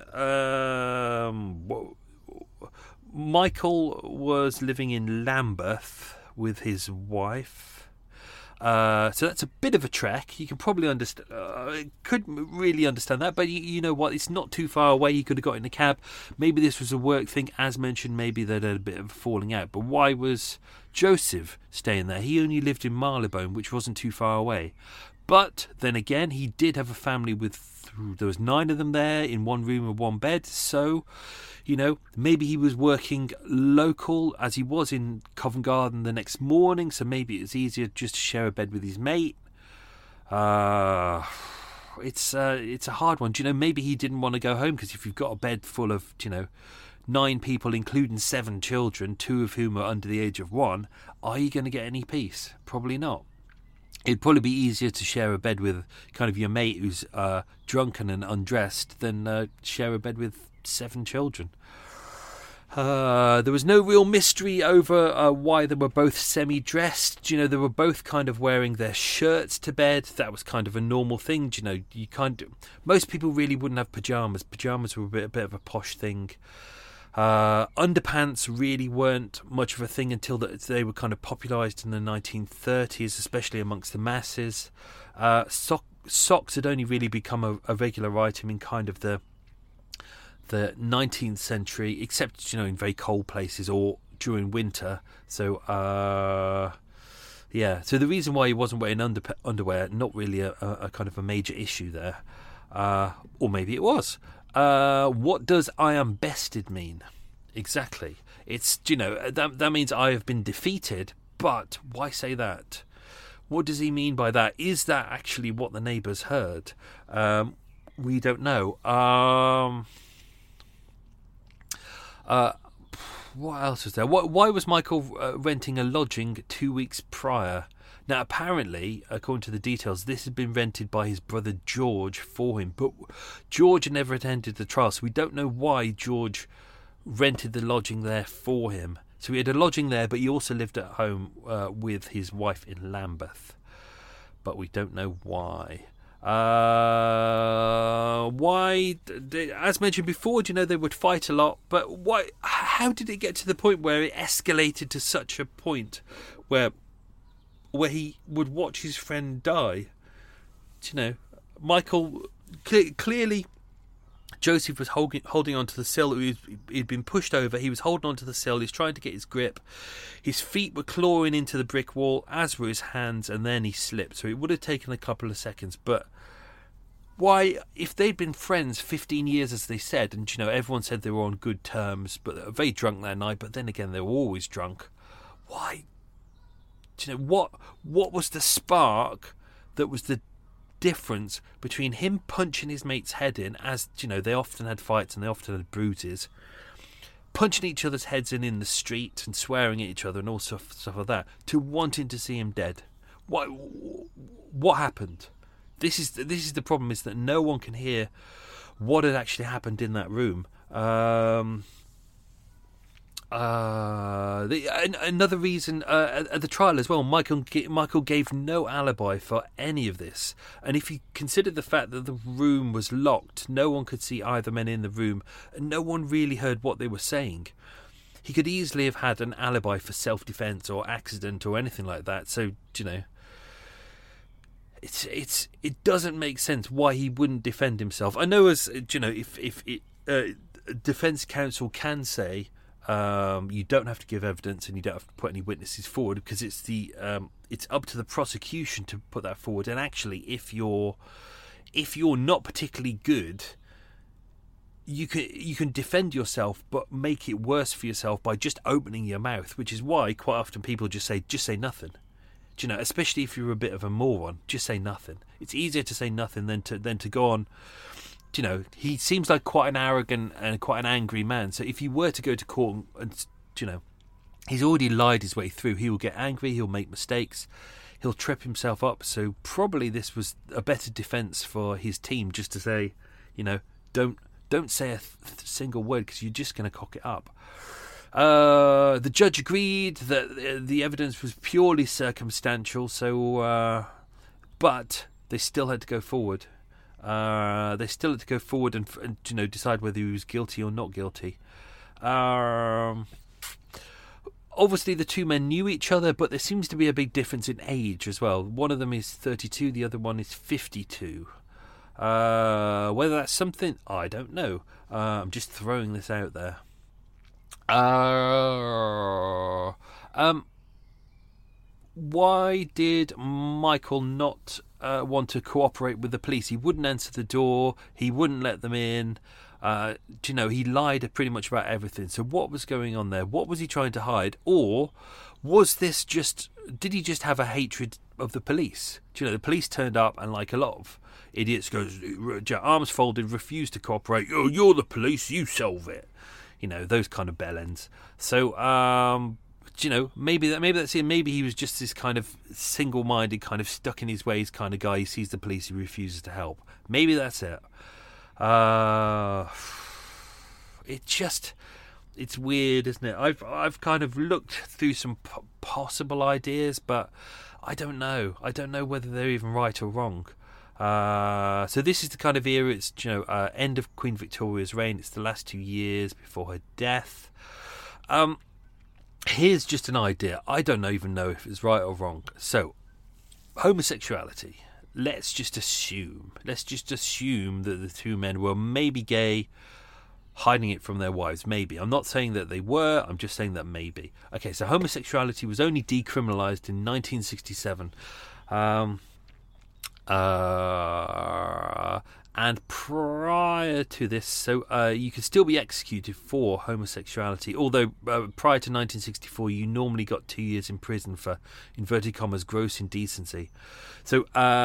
Michael was living in Lambeth with his wife. So that's a bit of a trek. You can probably understand. Couldn't really understand that, but you know what? It's not too far away. He could have got in a cab. Maybe this was a work thing, as mentioned. Maybe they'd had a bit of a falling out. But why was Joseph staying there? He only lived in Marylebone, which wasn't too far away. But then again, he did have a family there was 9 of them there in one room and one bed. So, you know, maybe he was working local as he was in Covent Garden the next morning. So maybe it's easier just to share a bed with his mate. It's a hard one. Do you know, maybe he didn't want to go home, because if you've got a bed full of, you know, 9 people, including 7 children, 2 of whom are under the age of 1, are you going to get any peace? Probably not. It'd probably be easier to share a bed with kind of your mate who's drunken and undressed than share a bed with 7 children. There was no real mystery over why they were both semi-dressed. You know, they were both kind of wearing their shirts to bed. That was kind of a normal thing. You know, most people really wouldn't have pyjamas. Pyjamas were a bit of a posh thing. Underpants really weren't much of a thing until they were kind of popularised in the 1930s, especially amongst the masses. Socks had only really become a regular item in kind of the 19th century, except, you know, in very cold places or during winter. So yeah. So the reason why he wasn't wearing underwear, not really a kind of a major issue there, or maybe it was. What does I am bested mean? Exactly. It's, you know, that means I have been defeated, but why say that? What does he mean by that? Is that actually what the neighbours heard? We don't know. What else was there? Why was Michael renting a lodging 2 weeks prior? Now, apparently, according to the details, this had been rented by his brother George for him. But George never attended the trial, so we don't know why George rented the lodging there for him. So he had a lodging there, but he also lived at home with his wife in Lambeth. But we don't know why. Why? As mentioned before, you know, they would fight a lot. But why? How did it get to the point where it escalated to such a point where he would watch his friend die? You know, Michael clearly Joseph was holding onto the sill. He'd been pushed over. He was holding onto the sill. He's trying to get his grip. His feet were clawing into the brick wall, as were his hands, and then he slipped. So it would have taken a couple of seconds. But why, if they'd been friends 15 years, as they said, and everyone said they were on good terms, but they were very drunk that night. But then again, they were always drunk. Why? What was the spark that was the difference between him punching his mate's head in, as they often had fights and they often had bruises, punching each other's heads in the street and swearing at each other and all stuff like that, to wanting to see him dead? What happened? This is the problem, is that no one can hear what had actually happened in that room. Another reason at the trial as well, Michael gave no alibi for any of this, and if you consider the fact that the room was locked, no one could see either men in the room, and no one really heard what they were saying. He could easily have had an alibi for self-defense or accident or anything like that. So it doesn't make sense why he wouldn't defend himself. I know, as if defense counsel can say, you don't have to give evidence and you don't have to put any witnesses forward, because it's up to the prosecution to put that forward. And actually, if you're not particularly good, you can defend yourself, but make it worse for yourself by just opening your mouth. Which is why quite often people just say nothing. Especially if you're a bit of a moron, just say nothing. It's easier to say nothing than to go on. He seems like quite an arrogant and quite an angry man. So if you were to go to court and he's already lied his way through, he will get angry, he'll make mistakes, he'll trip himself up. So probably this was a better defence for his team, just to say, don't say a single word, because you're just going to cock it up. The judge agreed that the evidence was purely circumstantial, but they still had to go forward. And decide whether he was guilty or not guilty. Obviously, the two men knew each other, but there seems to be a big difference in age as well. One of them is 32, the other one is 52. Whether that's something, I don't know. I'm just throwing this out there. Why did Michael not want to cooperate with the police? He wouldn't answer the door. He wouldn't let them in. He lied pretty much about everything. So what was going on there? What was he trying to hide? Or was this did he just have a hatred of the police? The police turned up, and like a lot of idiots, goes arms folded, refused to cooperate. Oh, you're the police, you solve it. Those kind of bellends. So maybe that's it. Maybe he was just this kind of single-minded, kind of stuck in his ways kind of guy. He sees the police, he refuses to help. Maybe that's it. It's weird, isn't it? I've kind of looked through some possible ideas, but I don't know. I don't know whether they're even right or wrong. So this is the kind of era. It's end of Queen Victoria's reign. It's the last 2 years before her death. Here's just an idea. I don't even know if it's right or wrong. So, homosexuality. Let's just assume that the two men were maybe gay, hiding it from their wives. Maybe. I'm not saying that they were. I'm just saying that maybe. Okay, so homosexuality was only decriminalised in 1967. And prior to this, you could still be executed for homosexuality, although prior to 1964 you normally got 2 years in prison for, inverted commas, gross indecency. So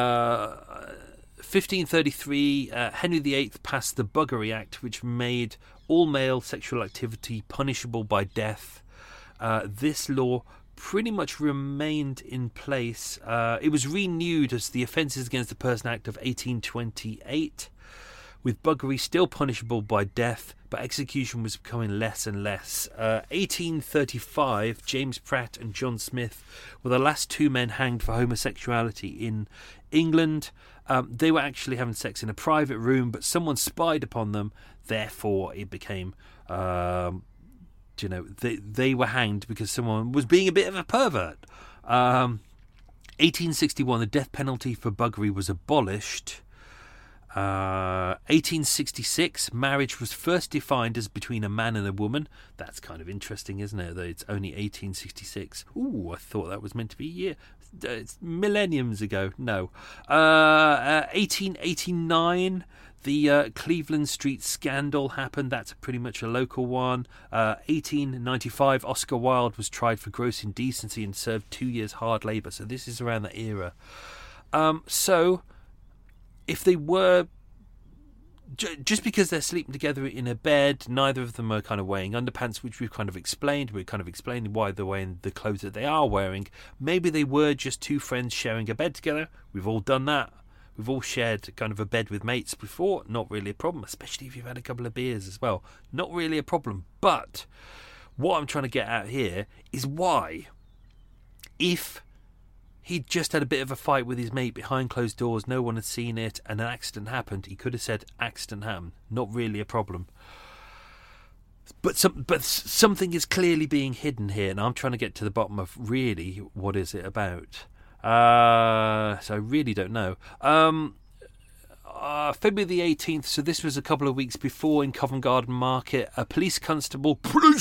1533, Henry VIII passed the Buggery Act, which made all male sexual activity punishable by death. This law pretty much remained in place. It was renewed as the Offences Against the Person Act of 1828, with buggery still punishable by death, but execution was becoming less and less. 1835, James Pratt and John Smith were the last two men hanged for homosexuality in England. They were actually having sex in a private room, but someone spied upon them, therefore it became... they were hanged because someone was being a bit of a pervert. 1861, the death penalty for buggery was abolished. 1866, marriage was first defined as between a man and a woman. That's kind of interesting, isn't it? That it's only 1866. Ooh, I thought that was meant to be it's millenniums ago. No. 1889, the Cleveland Street scandal happened. That's pretty much a local one. 1895, Oscar Wilde was tried for gross indecency and served 2 years hard labour. So this is around that era. So if they were, just because they're sleeping together in a bed, neither of them are kind of wearing underpants, which we've kind of explained. We're kind of explaining why they're wearing the clothes that they are wearing. Maybe they were just two friends sharing a bed together. We've all done that. We've all shared kind of a bed with mates before. Not really a problem, especially if you've had a couple of beers as well. Not really a problem. But what I'm trying to get at here is why, if he'd just had a bit of a fight with his mate behind closed doors, no one had seen it, and an accident happened, he could have said accident happened. Not really a problem. But something is clearly being hidden here, and I'm trying to get to the bottom of really what is it about. So I really don't know. February the 18th, so this was a couple of weeks before in Covent Garden Market, a police constable,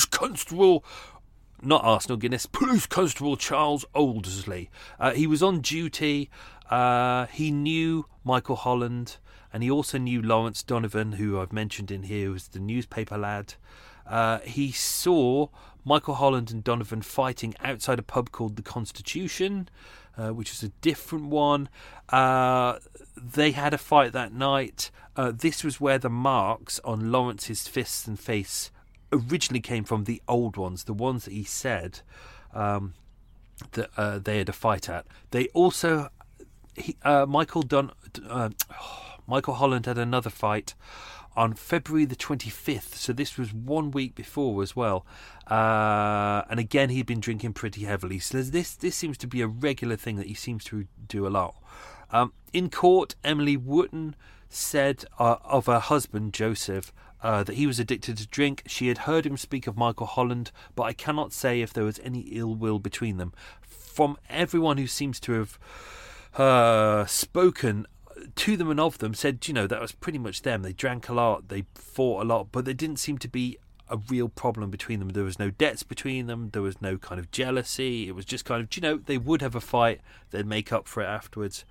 not Arsenal Guinness, Police Constable Charles Oldersley. He was on duty. He knew Michael Holland, and he also knew Lawrence Donovan, who I've mentioned in here, who was the newspaper lad. He saw Michael Holland and Donovan fighting outside a pub called the Constitution, which is a different one. They had a fight that night. This was where the marks on Lawrence's fists and face originally came from, the old ones, the ones that he said that they had a fight at. They also, Michael Holland had another fight on February the 25th, so this was 1 week before as well. And again, he'd been drinking pretty heavily. So this seems to be a regular thing that he seems to do a lot. In court, Emily Wooten said of her husband, Joseph, that he was addicted to drink. She had heard him speak of Michael Holland, but I cannot say if there was any ill will between them. From everyone who seems to have spoken to them and of them, said, that was pretty much them. They drank a lot, they fought a lot, but there didn't seem to be a real problem between them. There was no debts between them. There was no kind of jealousy. It was just kind of, they would have a fight. They'd make up for it afterwards.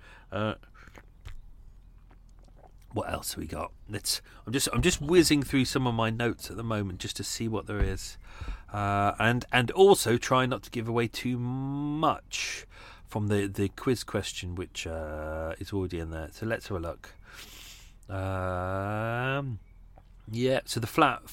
What else have we got? I'm just whizzing through some of my notes at the moment just to see what there is, and also try not to give away too much from the quiz question, which is already in there. So let's have a look. So the flat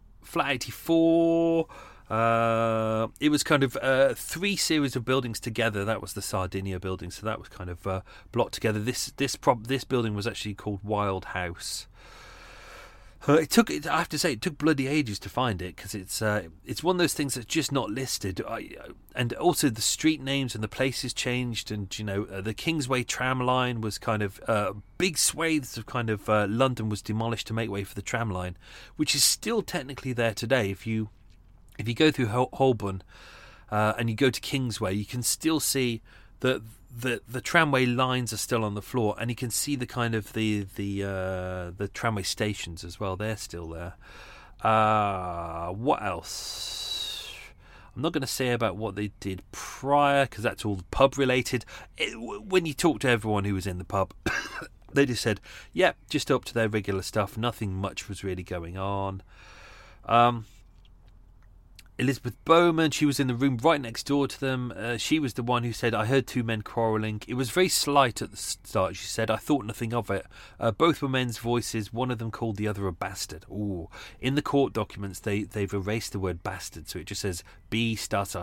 84. It was kind of 3 series of buildings together. That was the Sardinia building, so that was kind of blocked together. This building was actually called Wild House. I have to say, it took bloody ages to find it, because it's one of those things that's just not listed. And also the street names and the places changed, and the Kingsway tram line was kind of big swathes of kind of London was demolished to make way for the tram line, which is still technically there today. If you go through Holborn and you go to Kingsway, you can still see that the tramway lines are still on the floor, and you can see the kind of the tramway stations as well. They're still there. What else? I'm not going to say about what they did prior, because that's all pub related. When you talk to everyone who was in the pub, they just said, yeah, just up to their regular stuff. Nothing much was really going on. Elizabeth Bowman, she was in the room right next door to them. She was the one who said, I heard 2 men quarrelling. It was very slight at the start, she said. I thought nothing of it. Both were men's voices. One of them called the other a bastard. Ooh. In the court documents, they've erased the word bastard, so it just says B*******D.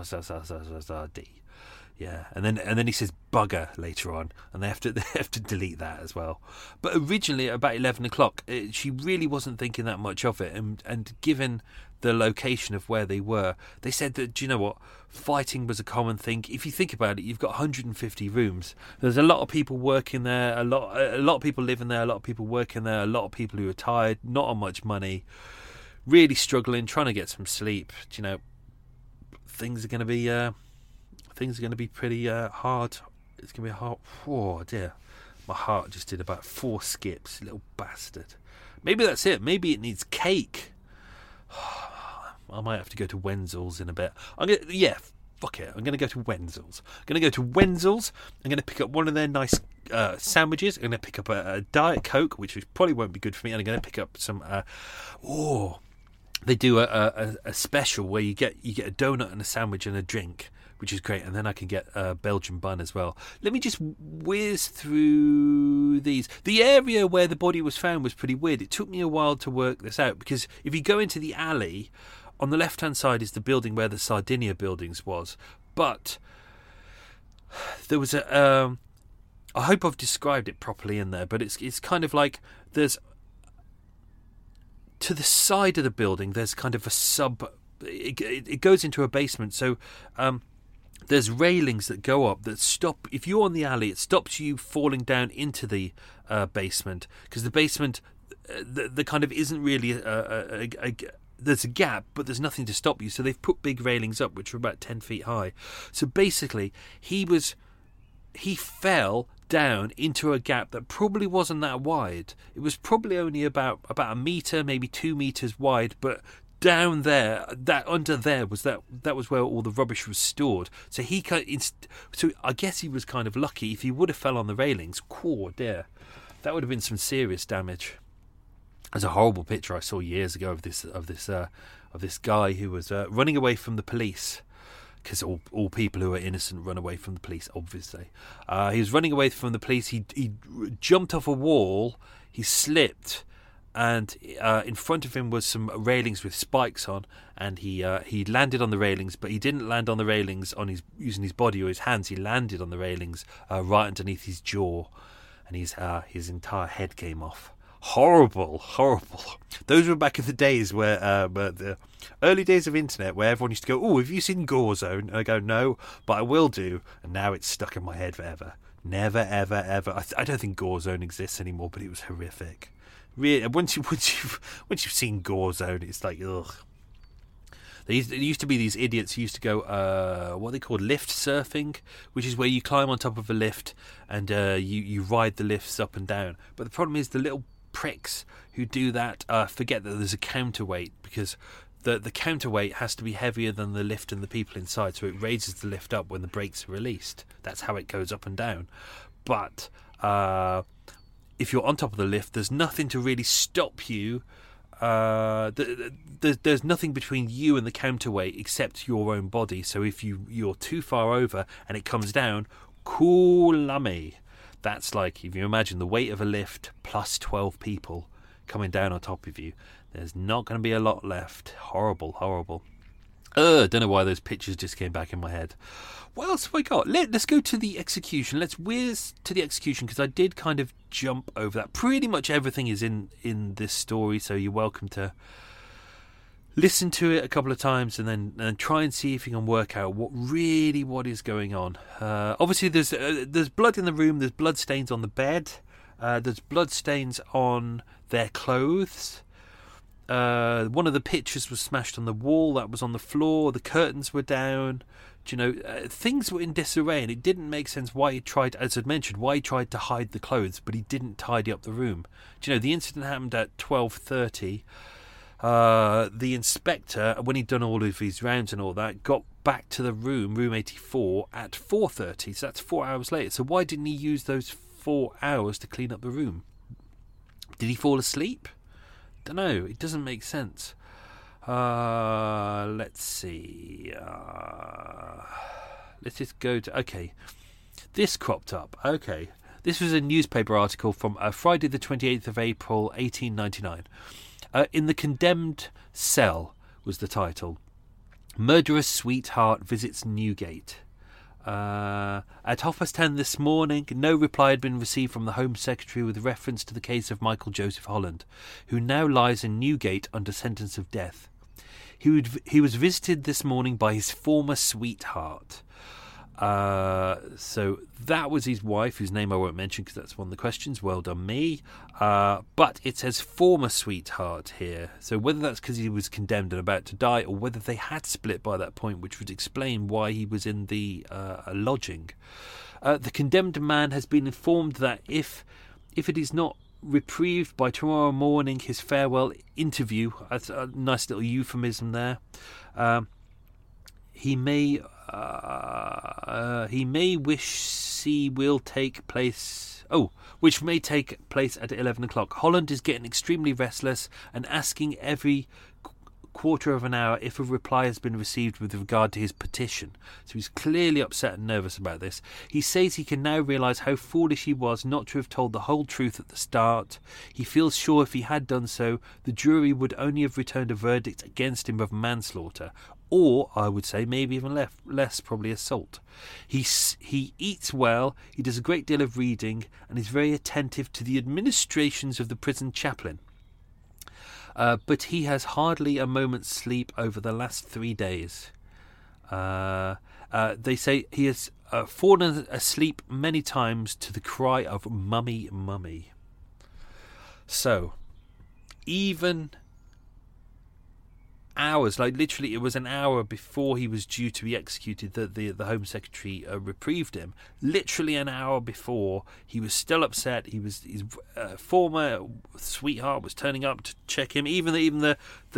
Yeah, and then he says bugger later on, and they have to delete that as well. But originally at about 11 o'clock, she really wasn't thinking that much of it, and given the location of where they were, they said that, do you know what, fighting was a common thing. If you think about it, you've got 150 rooms. There's a lot of people working there, a lot of people living there, a lot of people working there, a lot of people who are tired, not on much money, really struggling, trying to get some sleep. Things are going to be pretty hard. It's going to be hard. Oh dear, My heart just did about 4 skips, little bastard. Maybe that's it. Maybe it needs cake. I might have to go to Wenzel's in a bit. Fuck it. I'm going to go to Wenzel's. I'm going to pick up one of their nice sandwiches. I'm going to pick up a Diet Coke, which probably won't be good for me. And I'm going to pick up some... they do a special where you get a donut and a sandwich and a drink, which is great. And then I can get a Belgian bun as well. Let me just whiz through these. The area where the body was found was pretty weird. It took me a while to work this out, because if you go into the alley, on the left-hand side is the building where the Sardinia buildings was. But there was I hope I've described it properly in there, but it's kind of there's... To the side of the building, there's kind of a it goes into a basement, so there's railings that go up that stop. If you're on the alley, it stops you falling down into the basement, because the basement, the kind of isn't really there's a gap, but there's nothing to stop you. So they've put big railings up, which are about 10 feet high. So basically, he fell down into a gap that probably wasn't that wide. It was probably only about a metre, maybe 2 metres wide, but down there, that under there was that was where all the rubbish was stored. So so I guess he was kind of lucky. If he would have fell on the railings, oh dear, that would have been some serious damage. There's a horrible picture I saw years ago of this guy who was running away from the police. Because all people who are innocent run away from the police, obviously. He was running away from the police. He jumped off a wall. He slipped, and in front of him was some railings with spikes on. And he landed on the railings, but he didn't land on the railings using his body or his hands. He landed on the railings right underneath his jaw, and his entire head came off. Horrible. Those were back in the days where the early days of internet, where everyone used to go, "Oh, have you seen Gore Zone?" And I go, "No, but I will do." And now it's stuck in my head forever. Never, ever, ever. I don't think Gore Zone exists anymore, but it was horrific. Really, once you've seen Gore Zone, it's like, ugh. There used to be these idiots who used to go, what they called lift surfing, which is where you climb on top of a lift and you ride the lifts up and down. But the problem is the little pricks who do that forget that there's a counterweight, because the counterweight has to be heavier than the lift and the people inside, so it raises the lift up when the brakes are released. That's how it goes up and down. But if you're on top of the lift, there's nothing to really stop you. There's nothing between you and the counterweight except your own body. So if you're too far over and it comes down, cool-lummy. That's like, if you imagine the weight of a lift plus 12 people coming down on top of you, there's not going to be a lot left. Horrible. Don't know why those pictures just came back in my head. What else have I got? Let's go to the execution. Let's whiz to the execution, because I did kind of jump over that. Pretty much everything is in this story, so you're welcome to listen to it a couple of times and then try and see if you can work out what is going on. Obviously, there's blood in the room. There's blood stains on the bed. There's blood stains on their clothes. One of the pictures was smashed on the wall. That was on the floor. The curtains were down. Things were in disarray, and it didn't make sense why he tried, as I'd mentioned, to hide the clothes, but he didn't tidy up the room. The incident happened at 12:30. The inspector, when he'd done all of his rounds and all that, got back to the room 84, at 4:30. So that's 4 hours later. So why didn't he use those 4 hours to clean up the room? Did he fall asleep? Don't know. It doesn't make sense. Let's see. Let's just go to... Okay. This cropped up. Okay. This was a newspaper article from Friday the 28th of April, 1899. In the Condemned Cell was the title. Murderous sweetheart visits Newgate. At 10:30 this morning, no reply had been received from the Home Secretary with reference to the case of Michael Joseph Holland, who now lies in Newgate under sentence of death. He was visited this morning by his former sweetheart. So that was his wife, whose name I won't mention because that's one of the questions. Well done, me. But it says former sweetheart here. So whether that's because he was condemned and about to die, or whether they had split by that point, which would explain why he was in the lodging. The condemned man has been informed that if it is not reprieved by tomorrow morning, his farewell interview, that's a nice little euphemism there, he may wish will take place. Which may take place at 11 o'clock. Holland is getting extremely restless and asking every quarter of an hour if a reply has been received with regard to his petition. So he's clearly upset and nervous about this. He says he can now realise how foolish he was not to have told the whole truth at the start. He feels sure if he had done so, the jury would only have returned a verdict against him of manslaughter, or, I would say, maybe even less probably assault. He eats well, he does a great deal of reading, and is very attentive to the administrations of the prison chaplain. But he has hardly a moment's sleep over the last 3 days. They say he has fallen asleep many times to the cry of "Mummy, Mummy." So, even hours, like literally it was an hour before he was due to be executed that the Home Secretary reprieved him. Literally an hour before, he was still upset. His former sweetheart was turning up to check him, even the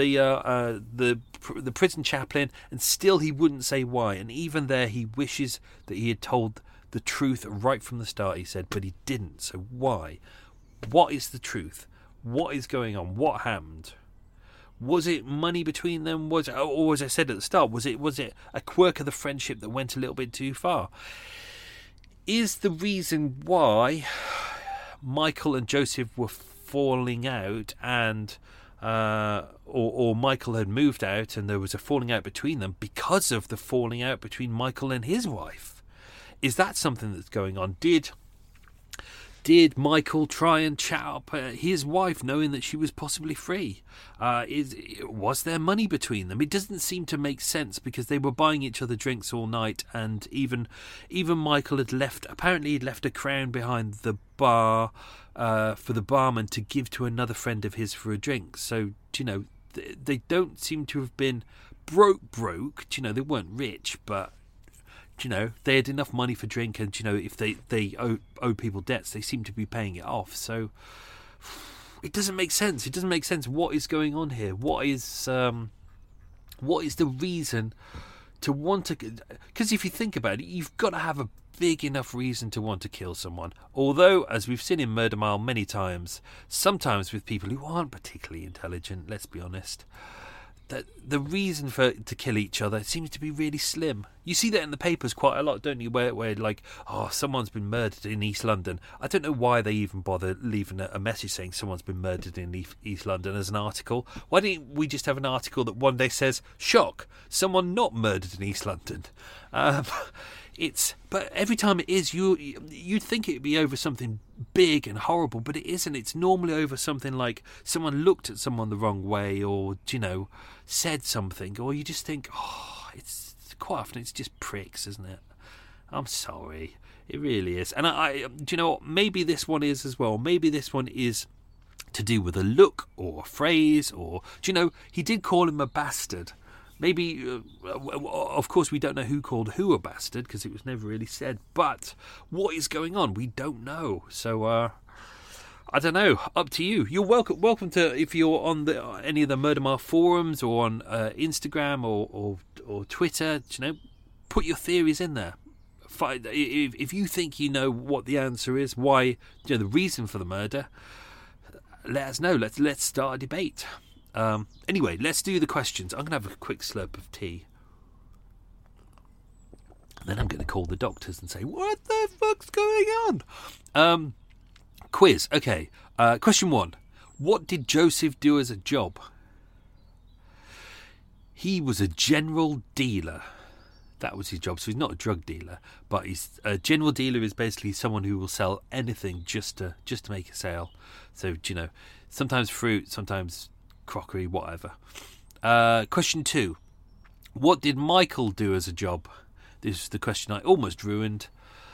prison chaplain, and still he wouldn't say why. And even there, he wishes that he had told the truth right from the start, he said, but he didn't. So why? What is the truth? What is going on? What happened? Was it money between them? Or as I said at the start, was it a quirk of the friendship that went a little bit too far? Is the reason why Michael and Joseph were falling out, and or Michael had moved out and there was a falling out between them because of the falling out between Michael and his wife? Is that something that's going on? Did Michael try and chat up his wife, knowing that she was possibly free? Was there money between them? It doesn't seem to make sense, because they were buying each other drinks all night, and even Michael had left a crown behind the bar for the barman to give to another friend of his for a drink. So, they don't seem to have been broke. They weren't rich, but they had enough money for drink, and if they owe people debts, they seem to be paying it off. So it doesn't make sense. What is going on here? What is the reason to want to? Because if you think about it, you've got to have a big enough reason to want to kill someone. Although, as we've seen in Murder Mile many times, sometimes with people who aren't particularly intelligent, let's be honest, that the reason to kill each other seems to be really slim. You see that in the papers quite a lot, don't you? Where like, someone's been murdered in East London. I don't know why they even bother leaving a message saying someone's been murdered in East London as an article. Why don't we just have an article that one day says, "Shock, someone not murdered in East London"? But every time it is, you'd think it'd be over something big and horrible, but it isn't. It's normally over something like someone looked at someone the wrong way, or said something, or you just think, it's quite often it's just pricks, isn't it? I'm sorry, it really is. And I do you know what? Maybe this one is as well. Maybe this one is to do with a look or a phrase, or he did call him a bastard. Maybe, of course, we don't know who called who a bastard, because it was never really said. But what is going on? We don't know. So, I don't know. Up to you. You're welcome to, if you're on any of the Murder Mile forums, or on Instagram or Twitter, put your theories in there. If you think you know what the answer is, why, the reason for the murder, let us know. Let's start a debate. Anyway, let's do the questions. I'm going to have a quick slurp of tea. And then I'm going to call the doctors and say, what the fuck's going on? Quiz. Okay. Question 1. What did Joseph do as a job? He was a general dealer. That was his job. So he's not a drug dealer, but he's a general dealer is basically someone who will sell anything just to make a sale. So, sometimes fruit, sometimes crockery, whatever. Question 2. What did Michael do as a job? This is the question I almost ruined.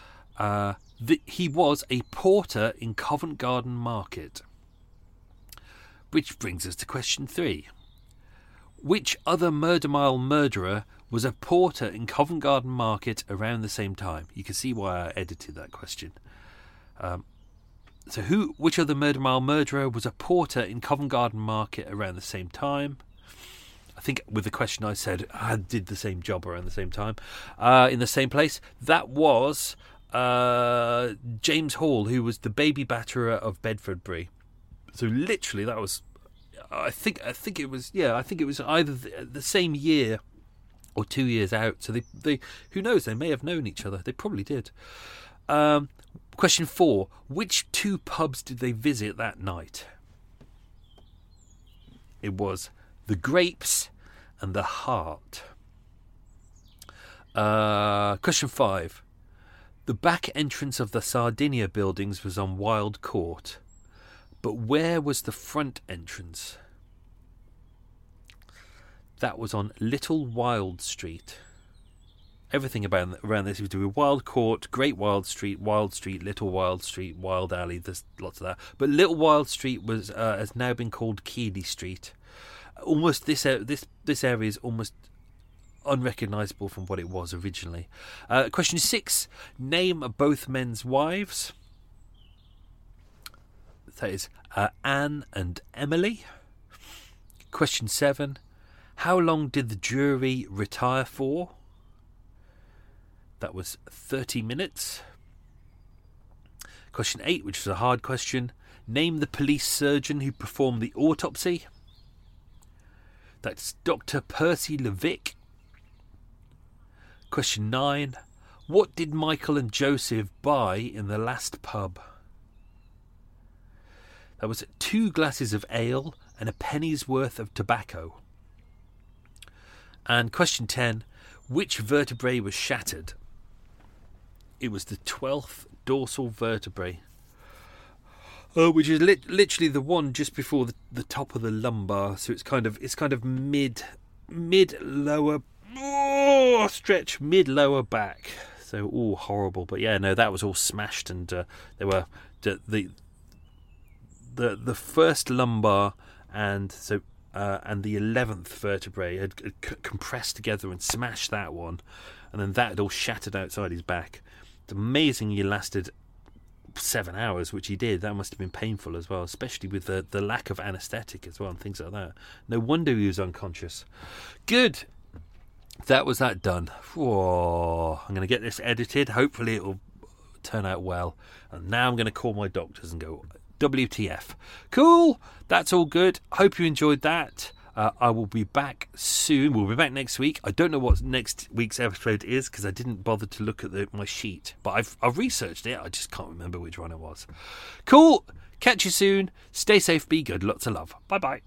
He was a porter in Covent Garden Market. Which brings us to question 3. Which other Murder Mile murderer was a porter in Covent Garden Market around the same time? You can see why I edited that question. So which other Murder Mile murderer was a porter in Covent Garden Market around the same time? I think with the question I said, I did the same job around the same time, in the same place. That was James Hall, who was the baby batterer of Bedfordbury. So literally, that was, I think it was either the same year or 2 years out. So they who knows? They may have known each other. They probably did. Question 4: which 2 pubs did they visit that night? It was the Grapes and the Hart. Question 5: the back entrance of the Sardinia buildings was on Wild Court, but where was the front entrance? That was on Little Wild Street. Everything around this was to do with Wild Court, Great Wild Street, Little Wild Street, Wild Alley. There's lots of that. But Little Wild Street was has now been called Keeley Street. Almost this area is almost unrecognisable from what it was originally. Question 6: name both men's wives. That is Anne and Emily. Question 7: how long did the jury retire for? That was 30 minutes. Question 8, which was a hard question: name the police surgeon who performed the autopsy. That's Dr. Percy Levick. Question 9: what did Michael and Joseph buy in the last pub? That was 2 glasses of ale and a penny's worth of tobacco. And question 10: which vertebrae was shattered? It was the 12th dorsal vertebrae, which is literally the one just before the top of the lumbar. So it's kind of mid lower stretch, mid lower back. So horrible. But yeah, no, that was all smashed, and they were the first lumbar and the 11th vertebrae had compressed together and smashed that one, and then that had all shattered outside his back. It's amazing he lasted 7 hours, which he did. That must have been painful as well, especially with the lack of anaesthetic as well and things like that. No wonder he was unconscious. Good. That was that done. Whoa. I'm going to get this edited. Hopefully it will turn out well. And now I'm going to call my doctors and go, WTF. Cool. That's all good. Hope you enjoyed that. I will be back soon. We'll be back next week. I don't know what next week's episode is because I didn't bother to look at my sheet. But I've researched it. I just can't remember which one it was. Cool. Catch you soon. Stay safe. Be good. Lots of love. Bye-bye.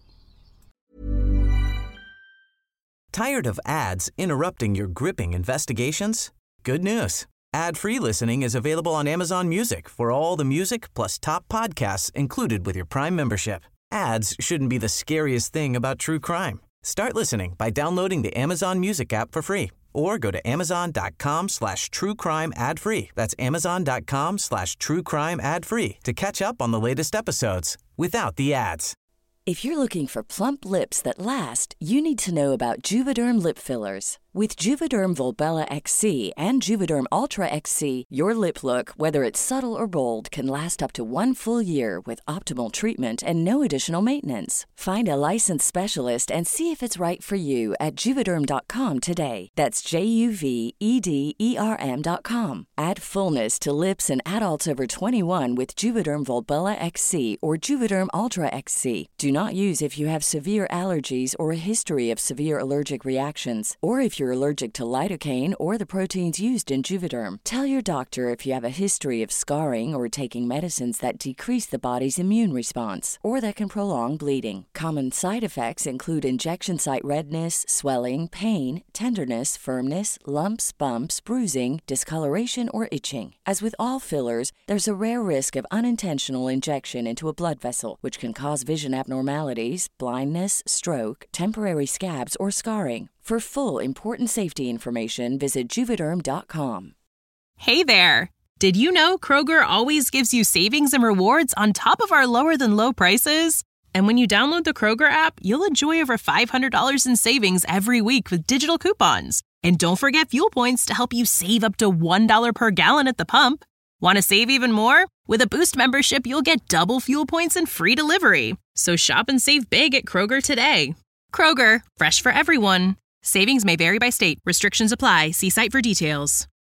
Tired of ads interrupting your gripping investigations? Good news. Ad-free listening is available on Amazon Music for all the music plus top podcasts included with your Prime membership. Ads shouldn't be the scariest thing about true crime. Start listening by downloading the Amazon Music app for free or go to amazon.com/truecrime ad-free. That's amazon.com/truecrime ad-free to catch up on the latest episodes without the ads. If you're looking for plump lips that last, you need to know about Juvederm lip fillers. With Juvederm Volbella XC and Juvederm Ultra XC, your lip look, whether it's subtle or bold, can last up to 1 full year with optimal treatment and no additional maintenance. Find a licensed specialist and see if it's right for you at Juvederm.com today. That's JUVEDERM.com. Add fullness to lips in adults over 21 with Juvederm Volbella XC or Juvederm Ultra XC. Do not use if you have severe allergies or a history of severe allergic reactions, or if you're allergic to lidocaine or the proteins used in Juvederm. Tell your doctor if you have a history of scarring or taking medicines that decrease the body's immune response or that can prolong bleeding. Common side effects include injection site redness, swelling, pain, tenderness, firmness, lumps, bumps, bruising, discoloration, or itching. As with all fillers, there's a rare risk of unintentional injection into a blood vessel, which can cause vision abnormalities, blindness, stroke, temporary scabs, or scarring. For full, important safety information, visit Juvederm.com. Hey there! Did you know Kroger always gives you savings and rewards on top of our lower-than-low prices? And when you download the Kroger app, you'll enjoy over $500 in savings every week with digital coupons. And don't forget fuel points to help you save up to $1 per gallon at the pump. Want to save even more? With a Boost membership, you'll get double fuel points and free delivery. So shop and save big at Kroger today. Kroger, fresh for everyone. Savings may vary by state. Restrictions apply. See site for details.